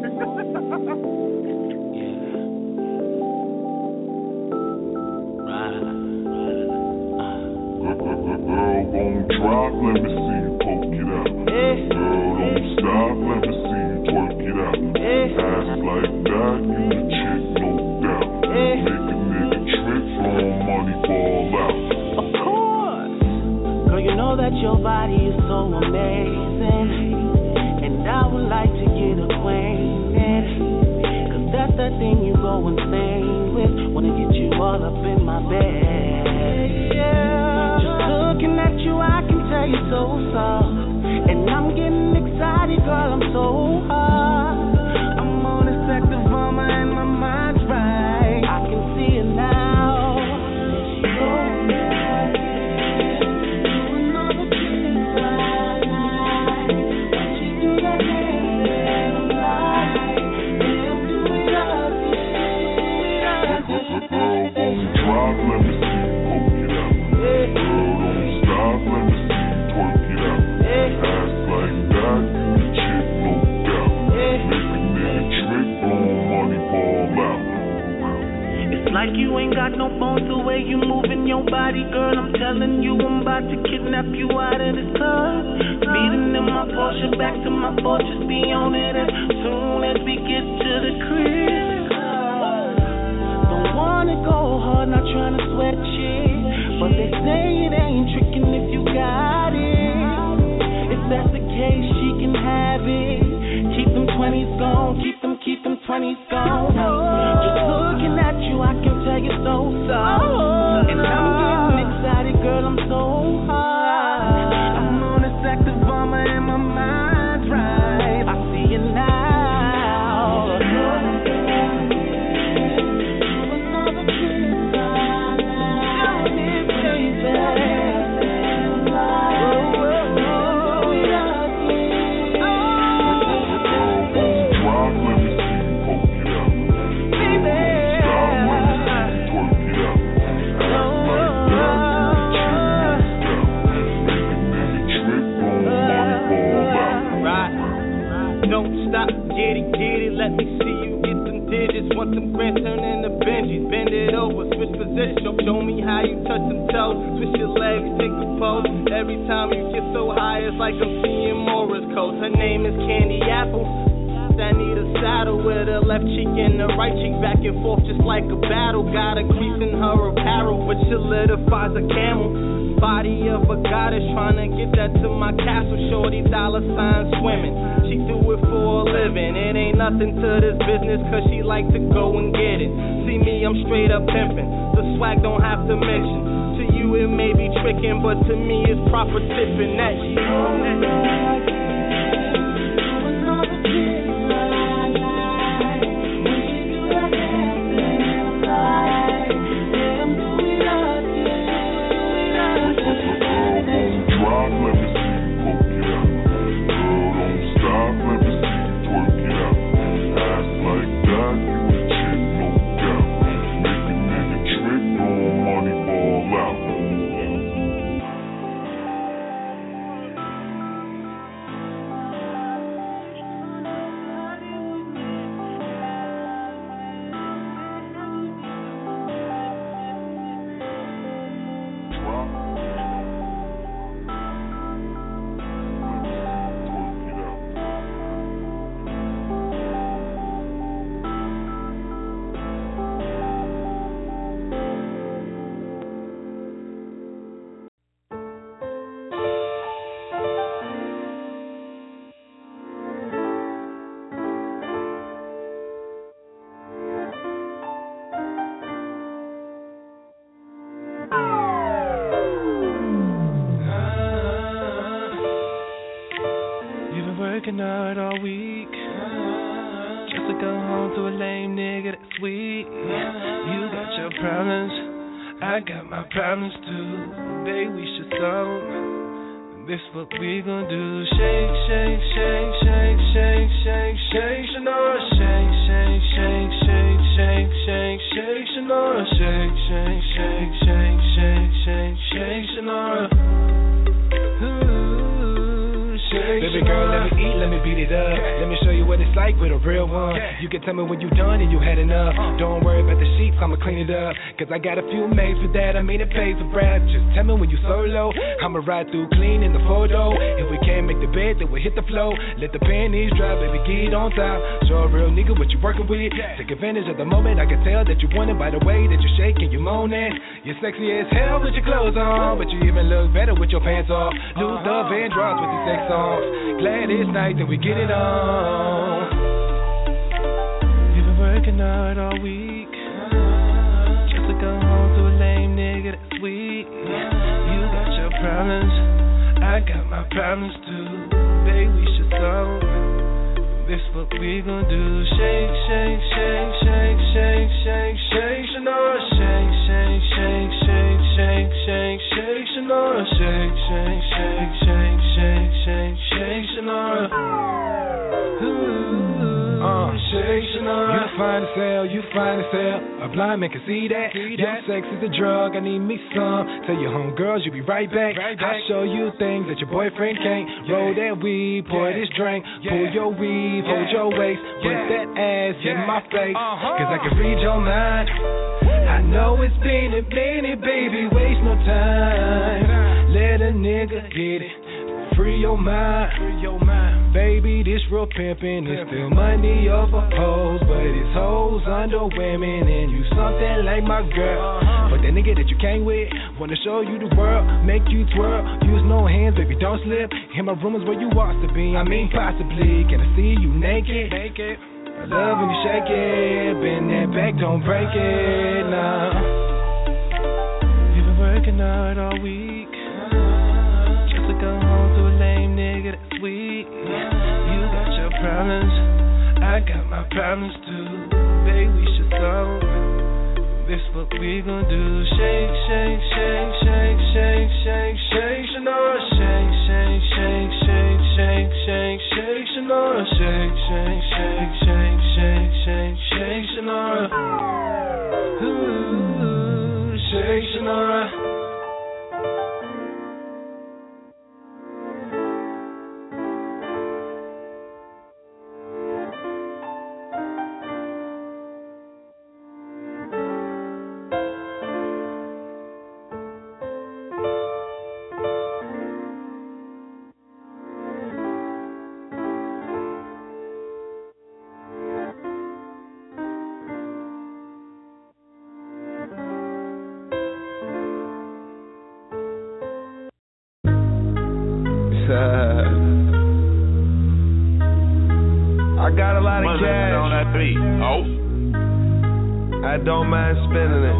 Girl, gon' drop, let me see you poke it out. Girl, don't stop, let me see you twerk it out. Ass like that, you the chick, no doubt. Make a nigga trick, throw money, fall out. Of course, girl, you know that your body is so amazing, and I would like to get acquainted. Cause that's that thing you go insane with. Wanna get you all up in my bed. Yeah. Looking at you, I can tell you're so soft, and I'm getting excited, girl, I'm so hard. I'm on a sector farmer and my mind's right. I can see it now. She going back to another kiss right night. She do that dance and right. Damn, do it up, yeah, do it up. Girl, gon' drop, let me see you poke it out. Girl, don't stop, let me see you twerk it out. Ass like that, you the chick, no doubt. Make a nigga trick, blow money, fall out. It's like you ain't got no bones the way you moving your body, girl. I'm telling you, I'm about to kidnap you out of this club. Speeding in my Porsche back to my fortress, be on it as soon as we get to the crib. Don't wanna go hard, not trying to sweat shit, but they say it ain't tricking if you got it. If that's the case, she can have it. Keep them twenties gone, keep them, keep them twenties gone. Just looking at you, I can tell you're so soft, and I'm getting excited, girl, I'm so hard. I'm on a sector farmer and my mind's right. I see you now. Let me see you get them digits. Want them grand turn into Benjis. Bend it over, switch position. Show, show me how you touch them toes. Switch your legs, take a pose. Every time you get so high, it's like I'm seeing Morris codes. Her name is Candy Apple. I need a saddle with her left cheek and the right cheek back and forth just like a battle. Got a crease in her apparel, which solidifies a camel. Body of a goddess, trying to get that to my castle. Shorty dollar sign swimming. She do it for a living. It ain't nothing to this business, cause she like to go and get it. See me, I'm straight up pimping. The swag don't have to mention. To you it may be tricking, but to me it's proper tipping. That she on that. working hard all week just to go home to a lame nigga that's weak. You got your problems, I got my problems too. Baby, we should solve them. This what we gon' do. Shake, shake, shake, shake, shake, shake, shake, Shannara. Shake, shake, shake, shake, shake, shake, shake, Shannara. Shake, shake, shake, shake, shake, shake, shake, Shannara. Baby girl, let me eat, let me beat it up. Let me show you what it's like with a real one. You can tell me when you done and you had enough. Don't worry about the sheets, I'ma clean it up. Cause I got a few mates for that, I mean it pays for rap. Just tell me when you solo, I'ma ride through clean in the photo. If we can't make the bed, then we'll hit the flow. Let the panties dry, baby, get on top. Show a real nigga what you working with. Take advantage of the moment, I can tell that you want it by the way that you're shaking, you're moaning. You're sexy as hell with your clothes on, but you even look better with your pants off. Lose the van draws with your sex songs. Glad it's night that we get it on. You've been working hard all week just to go home to a lame nigga that's weak. You got your problems, I got my problems too. Baby, we should solve them. This what we gon' do. Shake, shake, shake, shake, shake, shake, shake, Shannara. Shake, shake, shake, shake, shake, shake, shake, Shannara. Shake, shake, shake, shake, shake, shake, shake, Shannara. Uh, shake, Shannara. You fine as hell, you fine as hell. A blind man can see that. Your sex is a drug, I need me some. Tell your homegirls you be right back. I show you things that your boyfriend can't. Roll that weed, pour this drink, pull your weave, hold your waist, put that ass in my face. Cause I can read your mind. I know it's been a minute, baby, waste no time. Let a nigga get it. Free your mind, free your mind. Baby, this real pimpin' is still money over hoes, but it's hoes under women, and you something like my girl. But that nigga that you came with, wanna show you the world, make you twirl. Use no hands, baby, don't slip. Hear my rumors where you ought to be. I mean, possibly, can I see you naked? Naked. I love when you shake it, bend that back, don't break it, nah. You've been working hard all week just to go home to a lame nigga that's weak. You got your problems, I got my problems too. Baby, we should solve them. This what we gon' do. Shake, shake, shake, shake, shake, shake, shake, Shannara. Shake, shake, shake, shake, shake, shake, shake, Shannara. Shake, shake, shake, shake, shake, shake, shake, Shannara. Ooh, shake, Shannara. I got a lot of cash. On that beat. Oh. I don't mind spending it.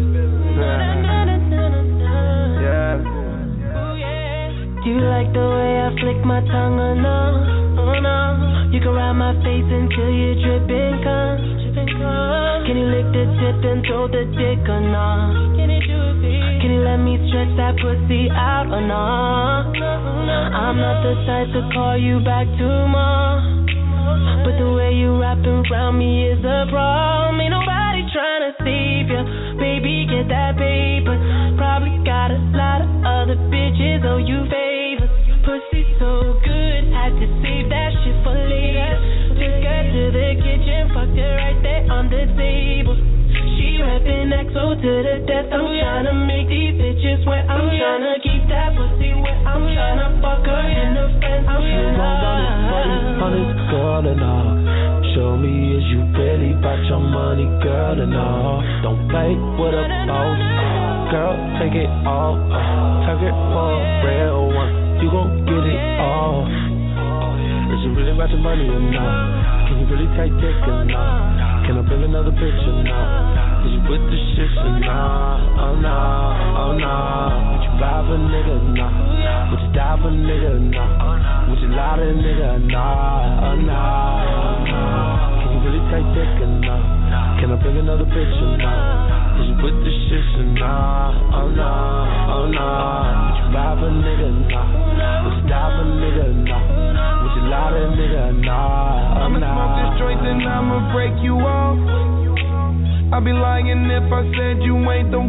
Yeah. You like the way I flick my tongue, oh no, oh no. You can ride my face until you're dripping cum. Can you lick the tip and throw the dick or no? Can you let me stretch that pussy out or no? I'm not the type to call you back tomorrow, but the way you wrapping around me is a problem. Ain't nobody trying to save you. Baby, get that paper. Probably got a lot of other bitches owe you favors. Pussy so good, had to save that shit for later. Took her to the kitchen, fucked her right there on the table. She reppin' X O to the death. I'm tryna make these bitches wet. I'm tryna keep that pussy wet. I'm tryna fuck her in the fence. I'm tryna on this girl and all. Show me is you really about your money, girl, and all. Don't play with a boss, girl, take it all. Take it for a real one, you gon' get it all. Is you really about your money or not? Can you really take dick or not? Can I build another bitch or not? Is you with the shit or not? Oh no, oh no. Would you buy for a nigga or not? Would you die for a nigga or not? Would you lie to nigga, nah, oh nah, nah. Can you really take dick or nah? Can I bring another bitch or nah? Is you with the shit or nah, oh nah, oh nah. Would you ride for a nigga, nah? Would you die for a nigga, nah? Would you lie to a nigga, nah, oh I'ma nah. smoke this joint and I'ma break you off. I'd be lying if I said you ain't the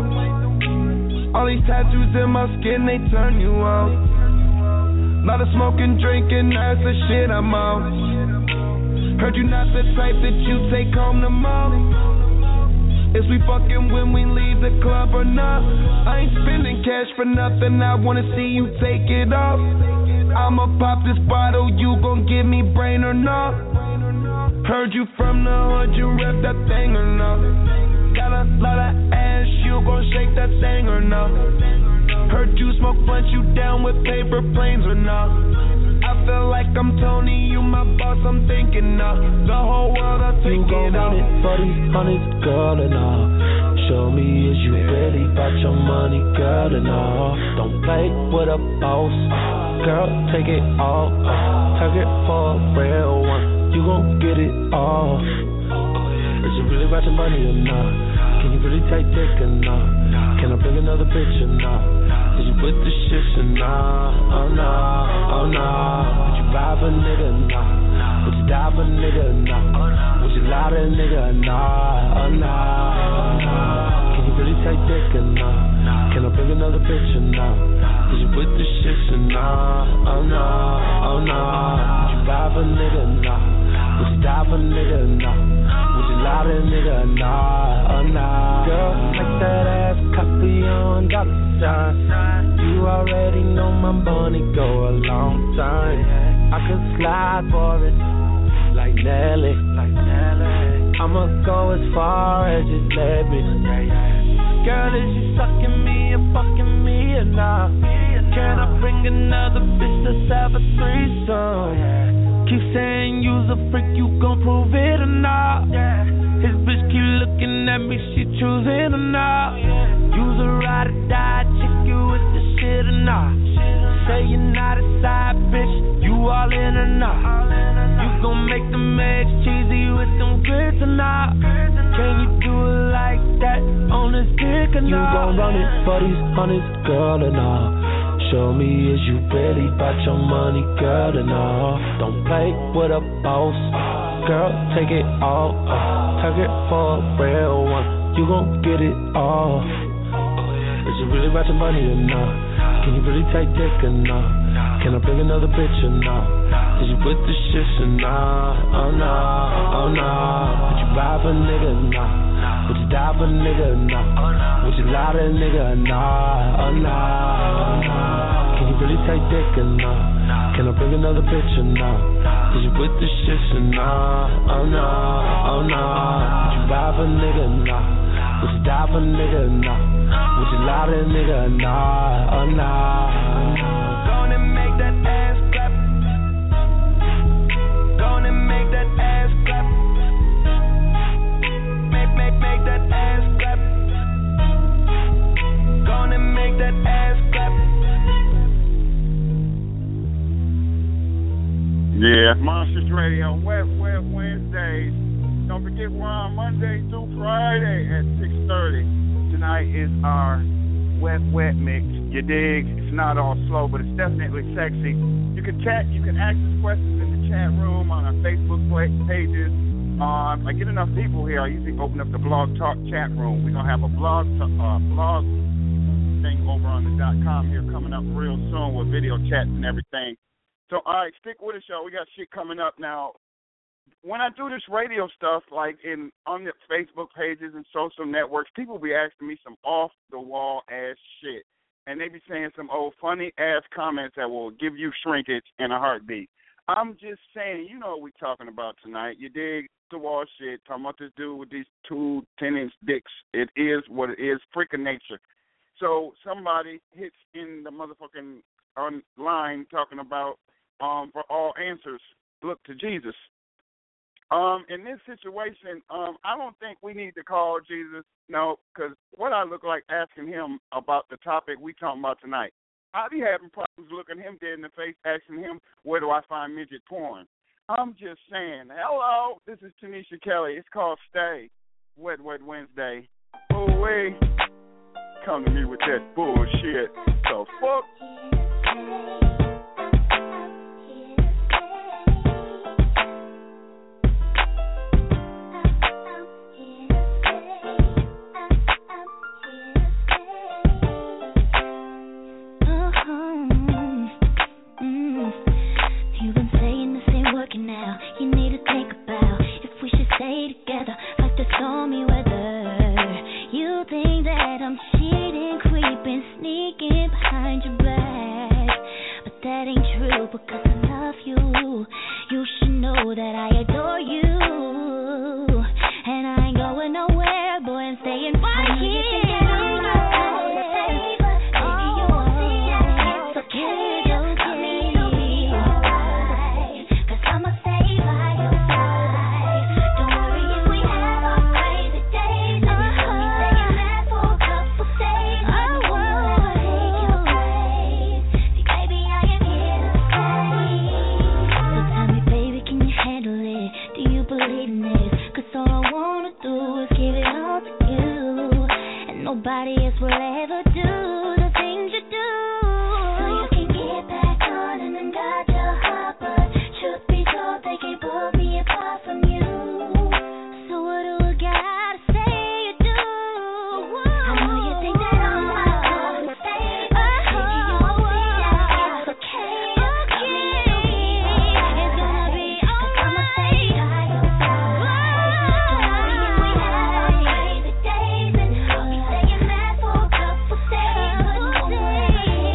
one. All these tattoos in my skin, they turn you out. Lot of smoking, drinking, that's the shit I'm out. Heard you not the type that you take home to mom. Is we fucking when we leave the club or not? I ain't spending cash for nothing, I wanna see you take it off. I'ma pop this bottle, you gon' give me brain or not? Heard you from the hood, you rep that thing or not? Got a lot of ass, you gon' shake that thing or not? Heard you smoke blunt, you down with paper planes or not? I feel like I'm Tony, you my boss, I'm thinking of the whole world, I'll take you it off. You gon' run it for these hundreds, girl, and all. Show me, is you really about your money, girl, and all. Don't play with a boss, girl, take it all. Take it for a real one, you gon' get it all. Is you really about your money or not? Can you really take dick or not? Can I bring another bitch or not? Is you with the shit or not? Oh nah, oh nah. Would you ride for a nigga or not? Would you die for a nigga or not? Would you lie to a nigga or not? Oh nah. Can you really take dick or not? Can I bring another bitch or not? Is you with the shit or not? Oh nah, oh nah. Would you ride for a nigga or not? Would you die for a nigga or not? Would you lie to a nigga or not? Oh nah. Girl, make that ass copy on dollar sign. You already know my money go a long time. I could slide for it like Nelly. Like Nelly. I'ma go as far as you let me. Girl, is you sucking me or fucking me or not? Can I bring another bitch to have a threesome? Keep saying you's a freak, you gon' prove it or not? His bitch keep looking at me, she choosing or not? You's a ride or die chick, you with the shit or not? Say you're not a side bitch, you all in or not? You gon' make them eggs cheesy with them grits or not? Can you do it like that on this dick or not? You gon' run it for these hundreds, girl, or not? Show me, is you really about your money, girl, and all? Don't play with a boss, girl, take it all. Take it for a real one, you gon' get it all. Is you really about your money or not? Can you really take dick or not? Can I bring another bitch or not? Is you with the shit or not? Oh nah, oh nah. Would you ride for a nigga or not? Would you die for a nigga or not? Would you lie to a nigga or not? Oh nah. Can you really take dick or not? Can I bring another bitch or not? Is you with the shit or not? Oh nah, oh nah. Would you ride for a nigga or not? Would you die for a nigga or not? Would you lie to a nigga or not? Oh nah. Gonna make that ass clap. Gonna make that ass clap. Make, make, make that ass clap. Gonna make that ass clap. Yeah, Monsters Radio, Wet, Wet Wednesdays. Don't forget we're on Monday through Friday at six thirty. Tonight is our Wet, Wet mix. You dig? It's not all slow, but it's definitely sexy. You can chat, you can ask us questions in the chat room, on our Facebook pages. Um, I get enough people here, I usually open up the Blog Talk chat room. We're going to have a blog uh, blog thing over on the .com here coming up real soon with video chats and everything. So, all right, stick with us, y'all. We got shit coming up now. When I do this radio stuff, like in on the Facebook pages and social networks, people be asking me some off-the-wall ass shit. And they be saying some old funny-ass comments that will give you shrinkage in a heartbeat. I'm just saying, you know what we talking about tonight. You dig the wall shit, talking about this dude with these two ten-inch dicks. It is what it is, freaking nature. So somebody hits in the motherfucking online talking about, um, for all answers, look to Jesus. Um, in this situation, um, I don't think we need to call Jesus, no, because what I look like asking him about the topic we talking about tonight. I be having problems looking him dead in the face, asking him, where do I find midget porn? I'm just saying, hello, this is Tanisha Kelly. It's called Stay, Wet Wet Wednesday. Oh, wait, come to me with that bullshit. The fuck? Now you need to think about if we should stay together like the stormy weather. You think that I'm cheating, creeping, sneaking behind your back, but that ain't true because I love you. You should know that I adore you, and I ain't going nowhere, boy, I'm staying right here. Nobody else will ever do the things you do. So you can get back on and then got your heart, but truth be told, they can't pull me apart from you. So what do I gotta say you do? I know you think that I'm not gonna stay, but maybe you won't see that it's okay. Okay, it's gonna be alright. Don't worry if we have crazy days, and I'll be staying mad for a couple days, but one day,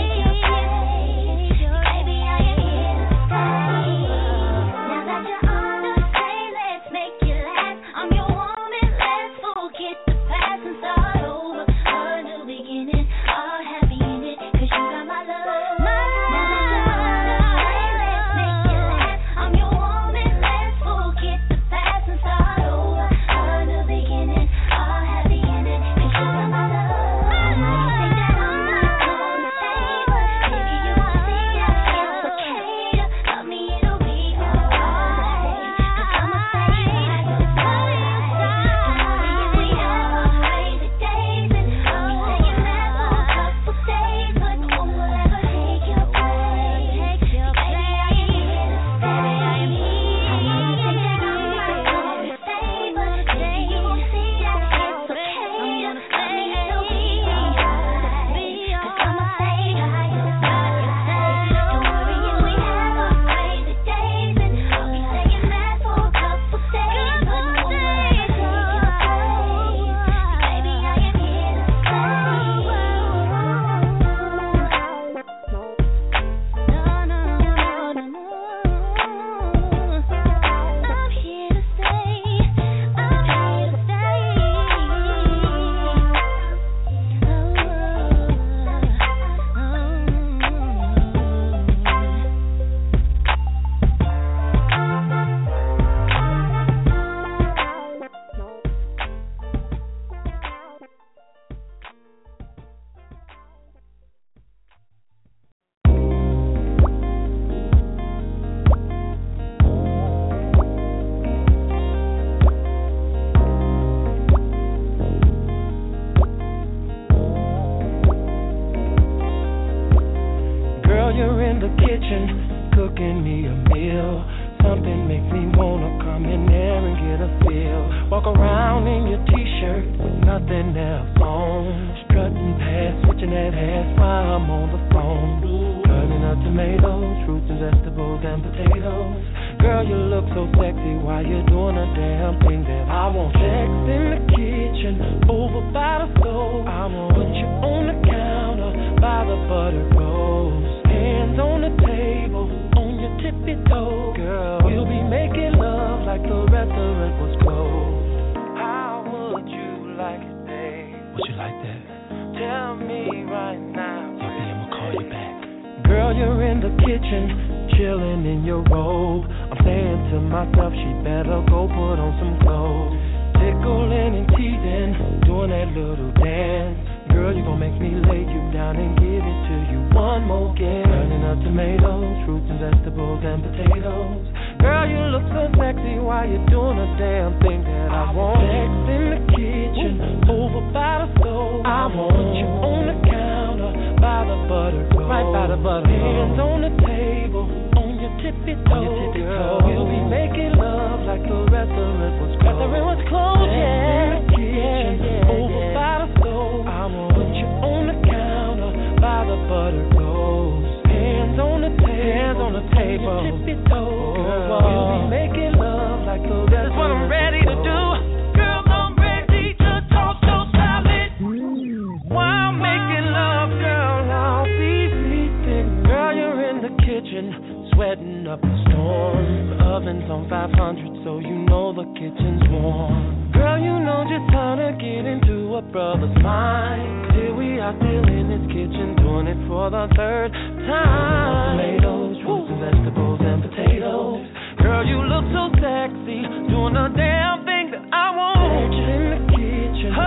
baby, I am here to stay. Now that you're on the same, let's make it last. I'm your woman, let's forget the past and start over. A new beginning, all happy in it, 'cause you got my love. Now that you're on the same, let's make it last. I'm your woman, let's forget the past and start over. A new beginning, all happy in it, 'cause you got my love. I know you think that I'm not gonna stay, but maybe you won't see that it's okay to love me, it'll be alright, 'cause I'ma stay by your side. Don't worry if we have our crazy days, and I'll be staying mad for a couple days, but no one will ever take your place. Baby, I am here to stay. I am here. I know you think that I'm not gonna stay, but maybe you won't see that it's okay to love me, it'll be alright, 'cause I'ma stay by your side. Don't worry if we have our crazy days, and I'll be staying mad for a couple days, but no one will ever take your place. Baby, I am here to stay. No, no, no, no, no. I'm here to stay. I'm here to Girl, you're in the kitchen, cooking me a meal. Something makes me wanna come in there and get a feel. Walk around in your t-shirt with nothing else on. Strutting past, switching that ass while I'm on the phone. Cutting up tomatoes, fruits and vegetables and potatoes. Girl, you look so sexy while you're doing a damn thing that I want. Sex in the kitchen, over by the stove. I want put you on the counter by the butter rolls. Hands on the table, on your tippy toe. Girl, we'll be making love like the restaurant was closed. How would you like it, babe? Would you like that? Tell me right now. Baby, I'ma call you back. Girl, you're in the kitchen, chilling in your robe. I'm saying to myself, she better go put on some clothes. Tickling and teasing, doing that little dance. Girl, you gon' make me lay you down and give it to you one more again. Burning up tomatoes, fruits and vegetables and potatoes. Girl, you look so sexy while you're doing a damn thing that I want. Sex in the kitchen, over by the stove. I want you on the counter, by the butter, right by the butter. Hands on the table, on your tippy toes. Girl, we'll be making love like the restaurant was closed. Restaurant was closed, yeah. In the kitchen, yeah, yeah, over yeah. by the stove. I want put you on the counter, by the butter goes. Hands on the table, hands on the table. Tippy toes, girl, we'll be making love like the restaurant. That's what I'm ready to do. Girl, I'm ready to talk so solid. While making love, girl, I'll be sleeping. Girl, you're in the kitchen, sweating up a storm. The oven's on five hundred, so you know the kitchen's warm. Girl, you know just how to get into a brother's mind. Here we are still in this kitchen, doing it for the third time. Tomatoes, fruits and vegetables and potatoes. Girl, you look so sexy, doing the damn thing that I want. In the kitchen, oh,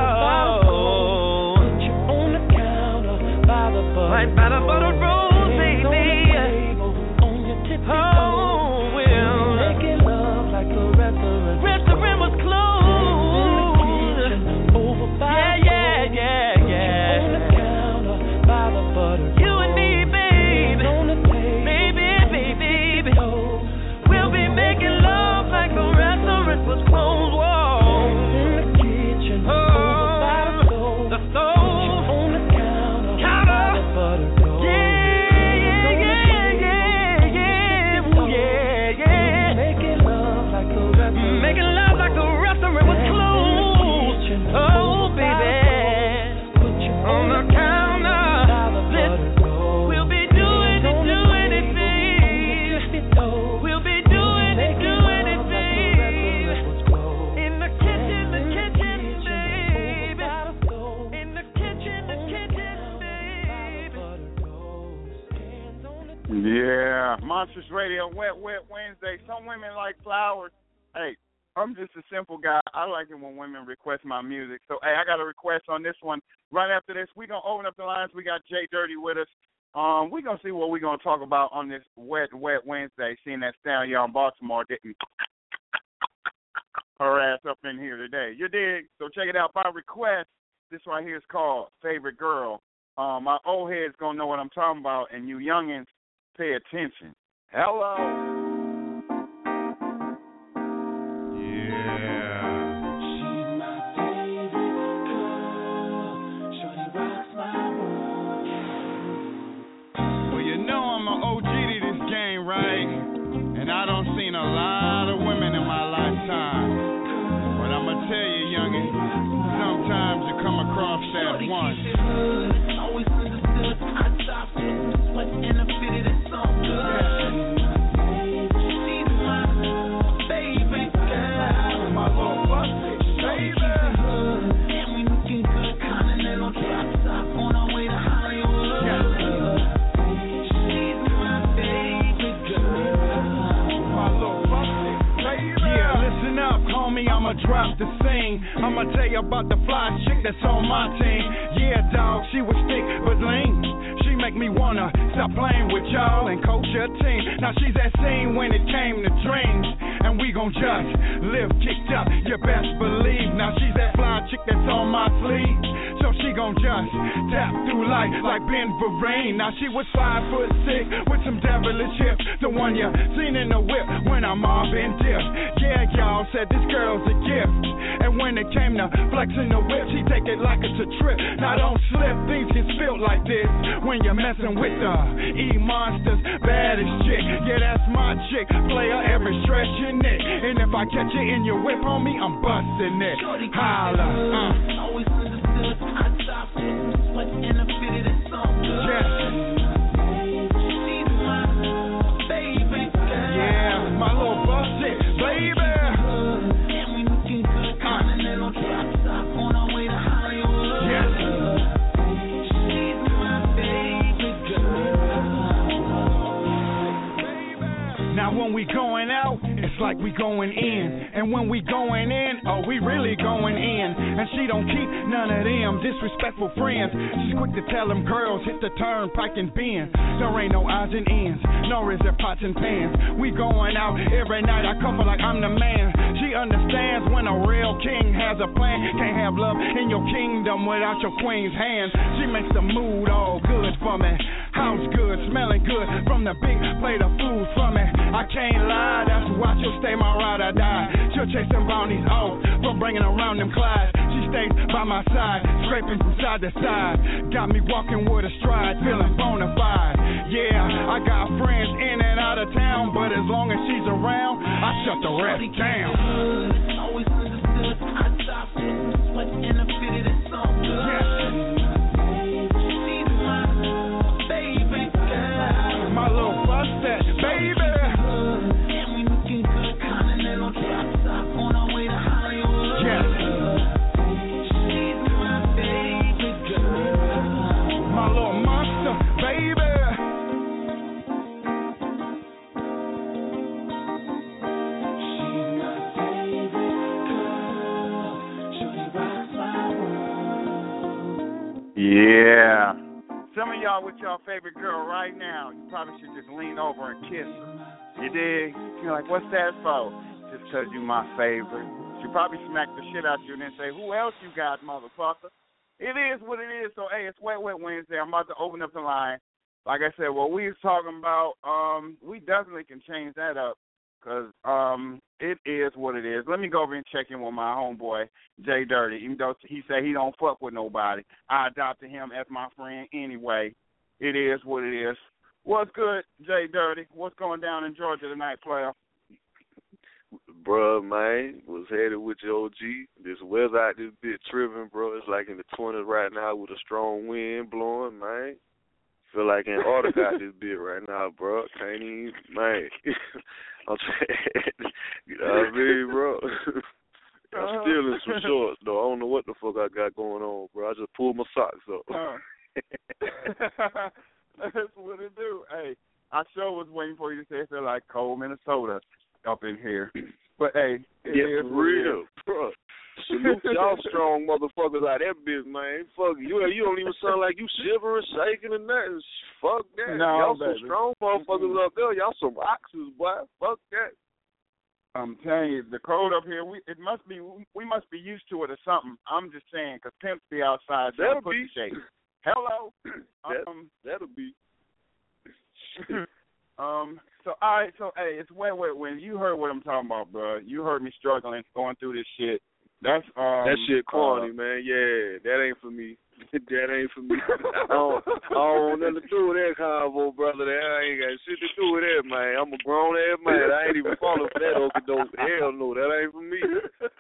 put you on the counter, by the butter, right by the butter roll, baby. On your tippy toes, oh, we'll making love like the restaurant. Restaurant was closed. In the kitchen, over by yeah, yeah, yeah, yeah. On the counter, by the butter. You and me, baby. On the table, baby, baby, baby. We'll be making love like the restaurant was closed. Whoa. In the kitchen, oh, over by the stove. The stove. On the counter, counter. By the butter goes. Yeah, yeah, yeah, yeah, yeah, yeah, yeah. Making love like the restaurant. Making love like the restaurant was closed. Oh, baby. Put you on the counter. By the butter goes. We'll be doing it, doing it, babe. We'll be doing it, doing it, babe. In the kitchen, the kitchen, babe. In the kitchen, the kitchen, babe. Yeah, Monsters Radio, Wet, Wet Wednesday. Some women like flowers. Hey, I'm just a simple guy. I like it when women request my music. So, hey, I got a request on this one. Right after this, we're going to open up the lines. We got Jay Dirty with us. Um, we're going to see what we're going to talk about on this Wet, Wet Wednesday, seeing that Stallion Baltimore didn't her ass up in here today. You dig? So check it out. By request, this right here is called Favorite Girl. Um, my old head's going to know what I'm talking about, and you youngins, pay attention. Hello. And I done seen a lot of women in my lifetime. But I'ma tell you, youngin', sometimes you come across that one. Always understood, I stopped with sweat and I fitted it so good. She's my baby girl. My little busted baby. And we looking good, continental drop top on our way to Hollywood. Yeah. I'ma drop the scene. I'ma tell you about the fly chick that's on my team. Yeah, dog, she was thick but lean. She make me wanna stop playing with y'all and coach your team. Now she's that scene when it came to dreams. And we gon' just live kicked up, you best believe. Now she's that fly chick that's on my sleeve. So she gon' just tap through life like Ben Vereen. Now she was five foot six with some devilish hips. The one you seen in the whip when I'm off and dipped. Yeah, y'all said this girl's a gift. And when it came to flexing the whip, she take it like it's a trip. Now don't slip, things get spilled like this when you're messing with the E-Monsters, baddest chick. Yeah, that's my chick, player every stretch in it. And if I catch it in your whip on me, I'm busting it. Holla, uh. Always understood, I stopped with sweat and I fitted it so good. Yes. She's my baby girl. Yeah, my little busted baby. And we looking good, continental drop top on our way to Hollywood. Yes. She's my baby girl. Now when we going out, it's like we going in. And when we going in, oh, we really going in. And she don't keep none of them disrespectful friends. She's quick to tell them girls, hit the turnpike and bend. There ain't no odds and ends, nor is there pots and pans. We going out every night, I couple like I'm the man. She understands when a real king has a plan. Can't have love in your kingdom without your queen's hands. She makes the mood all good for me. House good, smelling good from the big plate of food for me. I can't lie, that's why she'll stay my ride or die. She'll chase them brownies off for bringing around them Clyde. She stays by my side, scraping from side to side. Got me walking with a stride, feeling bona fide. Yeah, I got friends in and out of town, but as long as she's around, I shut the rest down. Always understood, I stopped it, sweat and I fitted it so good. Yes. My little bus set, baby. And we looking good, continental drop top on our way to Hollywood. Yes. She's my favorite girl. My little monster, baby. She's my favorite girl. Shorty rocks my world. Yeah. Some of y'all with y'all favorite girl right now, you probably should just lean over and kiss her. You dig? You're like, what's that for? Just because you my favorite. She probably smack the shit out you and then say, who else you got, motherfucker? It is what it is. So, hey, it's Wet Wet Wednesday. I'm about to open up the line. Like I said, what we was talking about, um, we definitely can change that up because um, it is what it is. Let me go over and check in with my homeboy, Jay Dirty. Even though he said he don't fuck with nobody, I adopted him as my friend anyway. It is what it is. What's good, Jay Dirty? What's going down in Georgia tonight, player? Bruh, man, was headed with your O G. This weather out this bit tripping, bro. It's like in the twenties right now with a strong wind blowing, man. Feel like Antarctica got this bit right now, bro. Can't even, man. I'm saying, you know what I mean, bro? I'm still in some shorts, though. I don't know what the fuck I got going on, bro. I just pulled my socks up. Uh. That's what it do. Hey, I sure was waiting for you to say it feel like cold Minnesota up in here. But, hey, it yeah, is for real, bro. Salute y'all strong motherfuckers out that bitch, man. Fuck you. You don't even sound like you shivering, shaking, or nothing. Fuck that. No, y'all baby. some strong motherfuckers mm-hmm. up there. Y'all some oxes, boy. Fuck that. I'm telling you, the cold up here, we it must be we must be used to it or something. I'm just saying, because pimps be outside trying to put the shake. Hello. that, um, that'll be. um. So, all right. So, hey, it's Wet Wet When you heard what I'm talking about, bro. You heard me struggling, going through this shit. That's um. That shit corny, uh, man. Yeah, that ain't for me. That ain't for me. I don't, I don't want nothing to do with that convo, brother. That I ain't got shit to do with that, man. I'm a grown ass man. I ain't even falling for that okey doke. Hell no, that ain't for me.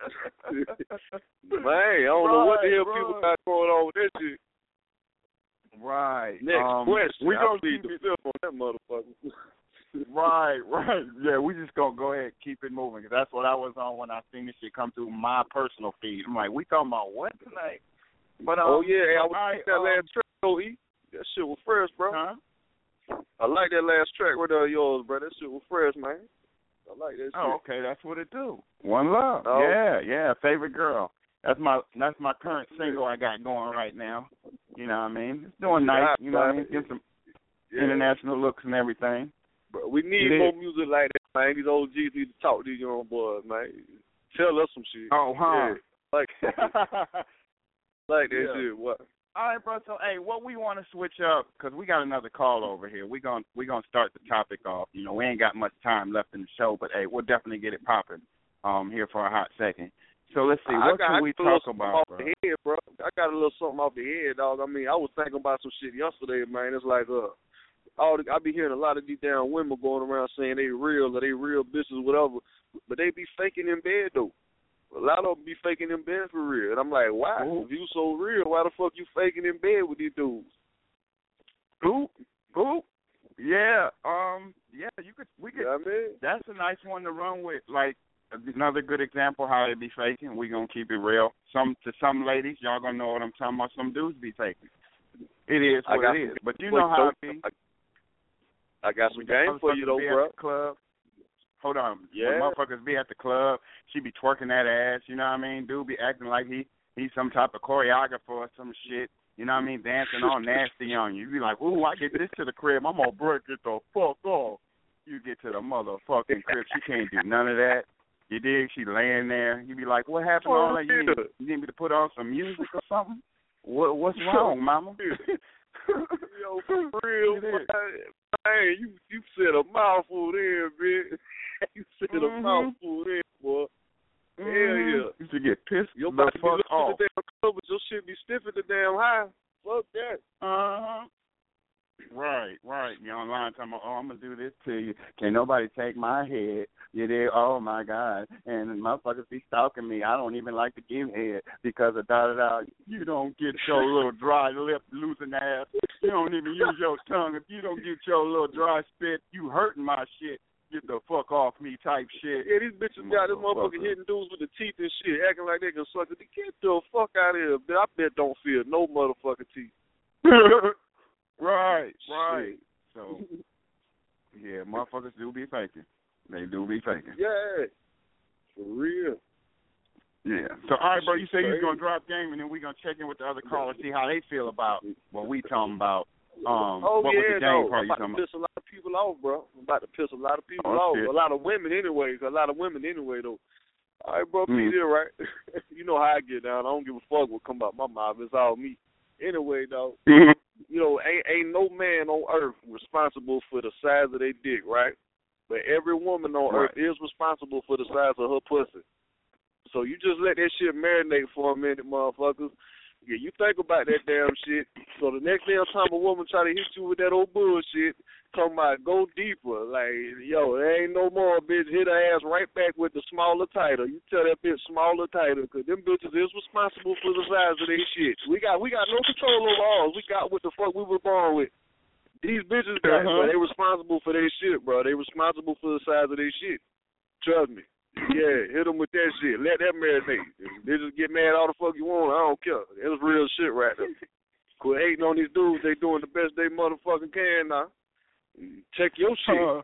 Man, I don't right, know what the hell right. people got going on with that shit. Right. Next um, question. We gonna plead keep the it fifth on that motherfucker. Right, right. Yeah, we just gonna go ahead and keep it moving because that's what I was on when I seen this shit come through my personal feed. I'm like, we talking about what tonight? But um, oh yeah, hey, I was right, that um, last track, though, E. That shit was fresh, bro. Huh? I like that last track right there of yours, bro. That shit was fresh, man. I like that shit. Oh, okay, that's what it do. One Love. Oh. Yeah, yeah, favorite girl. That's my that's my current single I got going right now. You know what I mean? It's doing nice. You know what I mean? Get some yeah. international looks and everything. Bro, we need it more is. music like that, man. These old G's need to talk to these young boys, man. Tell us some shit. Oh, huh? Yeah. Like, like that yeah. shit. What? All right, bro. So, hey, what we want to switch up because we got another call over here. We gonna we gonna start the topic off. You know, we ain't got much time left in the show, but hey, we'll definitely get it popping um here for a hot second. So let's see, what got, can we talk about, off bro? The head, bro? I got a little something off the head, dog. I mean, I was thinking about some shit yesterday, man. It's like, uh, all the, I be hearing a lot of these damn women going around saying they real or they real bitches, whatever, but they be faking in bed, though. A lot of them be faking in bed for real. And I'm like, why? Ooh. If you so real, why the fuck you faking in bed with these dudes? Who? Who? Yeah, um, yeah, you could, we could, you know what I mean? That's a nice one to run with, like, another good example how they be faking. We gonna keep it real. Some to some ladies, y'all gonna know what I'm talking about. Some dudes be faking. It is what got, it is. But you know how it be. I, I got some game for you though, bro. Club. hold on. Yeah. When motherfuckers be at the club, she be twerking that ass, you know what I mean? Dude be acting like he he's some type of choreographer or some shit, you know what I mean? Dancing all nasty on you. You be like, ooh, I get this to the crib, I'm going to break it the fuck off. You get to the motherfucking crib, she can't do none of that. You dig? She laying there. You be like, what happened? All that? You, need, you need me to put on some music or something? What What's wrong, mama? Yo, for real, man. Hey, you you said a mouthful there, man. You said mm-hmm. a mouthful there, boy. Mm-hmm. Hell yeah. You should get pissed Your the body fuck be off. the damn club, but your shit be stiff at the damn high. Fuck that. Uh-huh. Right, right. You're online talking about, oh, I'm going to do this to you. Can't nobody take my head. You're there, oh, my God. And motherfuckers be stalking me. I don't even like to give head because of da-da-da. You don't get your little dry lip losing ass. You don't even use your tongue. If you don't get your little dry spit, you hurting my shit. Get the fuck off me type shit. Yeah, these bitches got this motherfucker hitting dudes with the teeth and shit, acting like they can suck it. Get the fuck out of here. I bet don't feel no motherfucking teeth. Right, right. So, yeah, motherfuckers do be faking. They do be faking. Yeah, for real. Yeah. So, all right, bro, you say you're going to drop game, and then we're going to check in with the other callers, see how they feel about what we talking about. Um, oh, what yeah, was the game no. part I'm you about talking to about? piss a lot of people off, bro. I'm about to piss a lot of people Oh, off. shit. A lot of women anyway. A lot of women anyway, though. All right, bro, Mm. P there, right? You know how I get down. I don't give a fuck what come out my mouth. It's all me. Anyway, though, you know, ain't, ain't no man on earth responsible for the size of their dick, right? But every woman on Right. earth is responsible for the size of her pussy. So you just let that shit marinate for a minute, motherfuckers. Yeah, you think about that damn shit. So the next damn time a woman try to hit you with that old bullshit, talking about go deeper. Like, yo, there ain't no more, bitch. Hit her ass right back with the smaller title. You tell that bitch smaller title, because them bitches is responsible for the size of their shit. We got we got no control over ours. We got what the fuck we were born with. These bitches got Uh-huh. it, but they responsible for their shit, bro. They responsible for the size of their shit. Trust me. Yeah, hit them with that shit. Let that marinate. If bitches get mad all the fuck you want, I don't care. It's real shit right there. Quit hating on these dudes. They doing the best they motherfucking can now. Check your shit. Uh,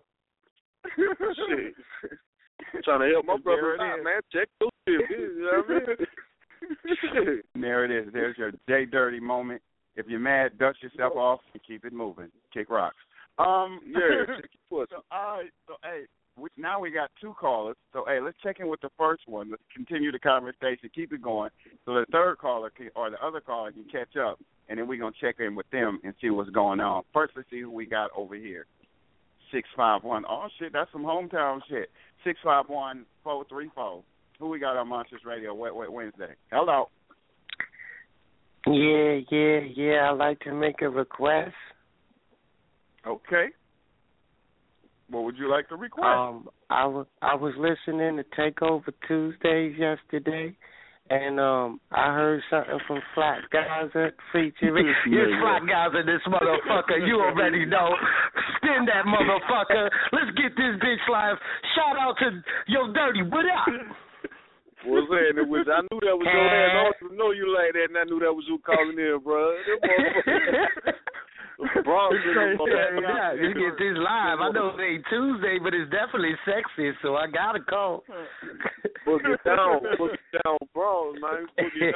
Shit. I'm trying to help my brother out, man. Check your shit. You know what I mean? There it is. There's your J Dirty moment. If you're mad, dust yourself off and keep it moving. Kick rocks. Um, Yeah, check your pussy. So, all right. So, hey, we, now we got two callers. So, hey, let's check in with the first one. Let's continue the conversation. Keep it going. So the third caller can, or the other caller can catch up, and then we're going to check in with them and see what's going on. First, let's see who we got over here. six five one. Oh, shit, that's some hometown shit. six five one, four three four. Who we got on Monsters Radio Wet Wet Wednesday? Hello. Yeah, yeah, yeah. I'd like to make a request. Okay. What would you like to request? Um, I was I was listening to Takeover Tuesdays yesterday, and um, I heard something from Flat Gaza featuring. It's Flat Gaza, this motherfucker. You already know. Spin that motherfucker. Let's get this bitch live. Shout out to Yo Dirty. What up? What's saying it was? I knew that was your ass. I don't know you like that, and I knew that was you calling in, bro. Bro, yeah, you get this live. I know it ain't Tuesday, but it's definitely sexy, so I gotta call. Book it down, book it down, bro, man. Book it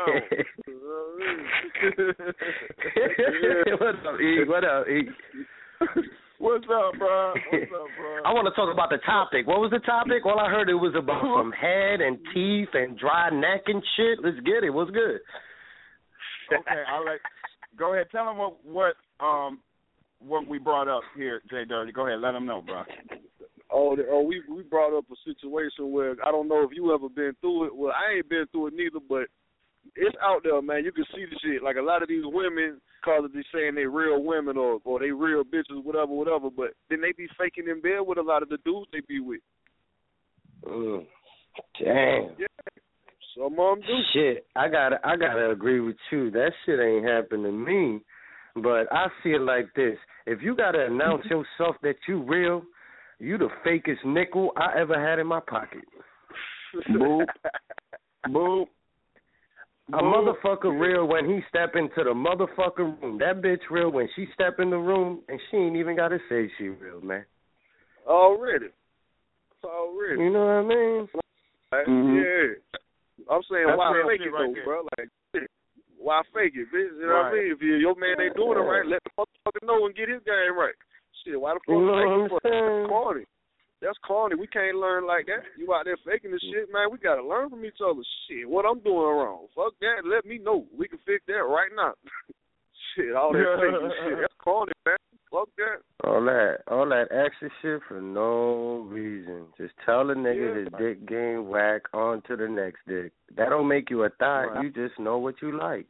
down. What's up, E? What up, E? What's up, bro? What's up, bro? I want to talk about the topic. What was the topic? Well, I heard it was about some head and teeth and dry neck and shit. Let's get it. What's good? Okay, I'll let. Go ahead. Tell them what what um what we brought up here, Jay Dirty. Go ahead. Let them know, bro. Oh, the, oh, we we brought up a situation where I don't know if you ever been through it. Well, I ain't been through it neither, but it's out there, man. You can see the shit. Like a lot of these women, cause they saying they real women or or they real bitches, whatever, whatever. But then they be faking in bed with a lot of the dudes they be with. Mm. Damn. Yeah. Some of them do. Shit, I gotta I gotta agree with you. That shit ain't happened to me. But I see it like this: if you gotta announce yourself that you real, you the fakest nickel I ever had in my pocket. Boop, boop. A motherfucker real when he step into the motherfucking room. That bitch real when she step in the room and she ain't even gotta say she real, man. Already. Already. You know what I mean? Like, Mm-hmm. Yeah. I'm saying, That's why real fake shit it, right though, there. bro? Like, why fake it, bitch? You know Right. what I mean? If you, your man ain't doing it right, let the motherfucker know and get his game right. Shit, why the fuck You know fake what it for? I'm saying? That's corny. That's corny. We can't learn like that. You out there faking the shit, man. We got to learn from each other. Shit, what I'm doing wrong. Fuck that. Let me know. We can fix that right now. Shit, all that faking shit. That's corny, man. Fuck that. All that, all that extra shit for no reason. Just tell a nigga Yeah. his dick game whack on to the next dick. That don't make you a thought. Right. You just know what you like.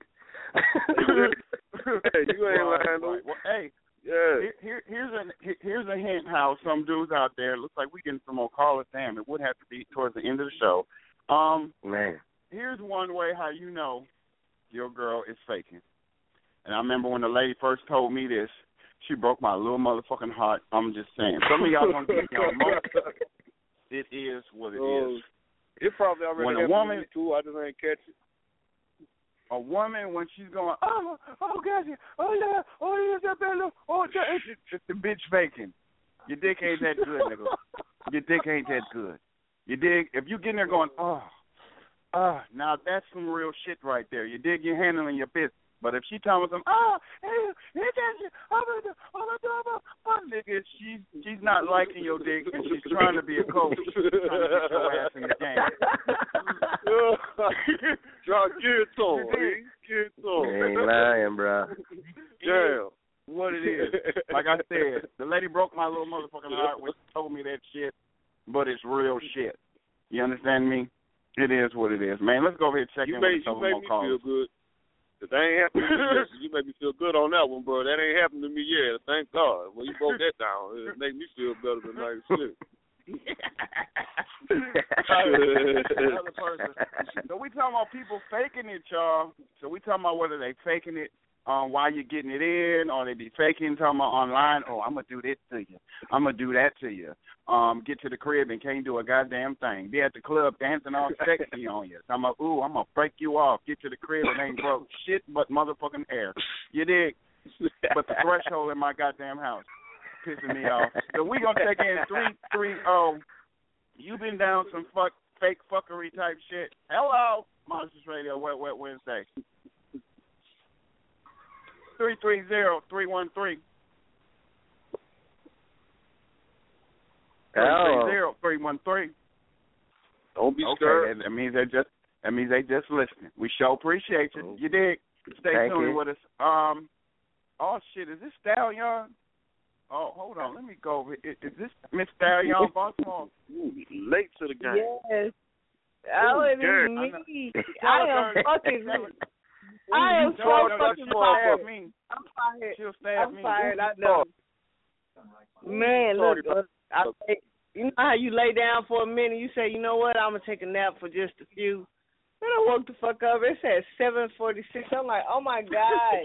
Hey, you ain't Right, lying, though. right. Well, hey, Yeah. here, here, here's a here- here's a hint how some dudes out there. It looks like we getting some more callers. Damn, it would have to be towards the end of the show. Um, Man. here's one way how you know your girl is faking. And I remember when the lady first told me this, she broke my little motherfucking heart. I'm just saying. Some of y'all gonna get y'all most. It is what it Oh, is. It probably already When a happened woman- to me, too. I just ain't catch it. A woman, when she's going, oh, oh, gosh, oh, yeah, oh, yeah, that bello, oh, that, it's, it's the bitch faking. Your dick ain't that good, nigga. Your dick ain't that good. You dig? If you get in there going, oh, oh, now that's some real shit right there. You dig? You're handling your business. But if she telling them, oh, hey, hey, that I'm gonna do, I'm gonna do, I'm gonna, oh, nigga, she's she's not liking your dick and she's trying to be a coach. She's trying to get your ass in the game. Try to get it on. Get it on. You ain't lying, bro. Damn. What it is. Like I said, the lady broke my little motherfucking heart when she told me that shit, but it's real shit. You understand me? It is what it is. Man, let's go over here and check You in made, with you some made more me calls. feel good. If that ain't happened to me, you made me feel good on that one, bro. That ain't happened to me yet. Thank God. When you broke that down, it made me feel better than like shit. Another person. So we talking about people faking it, y'all. So we talking about whether they faking it um, while you're getting it in, or they be faking talking about online. Oh, I'm gonna do this to you. I'm gonna do that to you. Um, get to the crib and can't do a goddamn thing. Be at the club dancing all sexy on you. I'm like, ooh, I'm gonna break you off. Get to the crib and ain't broke shit but motherfucking air. You dig? But the threshold in my goddamn house pissing me off. So we gonna take in three three oh. You been down some fuck fake fuckery type shit. Hello, Monsters Radio, Wet Wet Wednesday. Three three zero three one three. Three three zero three one three. Don't be okay, scared. That, that means they just that means they just listening. We sure appreciate you. You dig? Stay Thank tuned you. with us. Um, oh shit, is this Stallion? Oh, hold on. Let me go over. Is, is this Miss Stallion Baltimore? Ooh, late to the game. Yes. Oh, it Jared, is I me. Tell I her, am tell her, fucking. tell her. I am Tell so her, fucking she'll fired. stab me. I'm fired. She'll stab I'm me. fired. I know. Man, look, uh, I, you know how you lay down for a minute, you say, you know what, I'm going to take a nap for just a few. Then I woke the fuck up. It said seven forty-six. I'm like, oh, my God.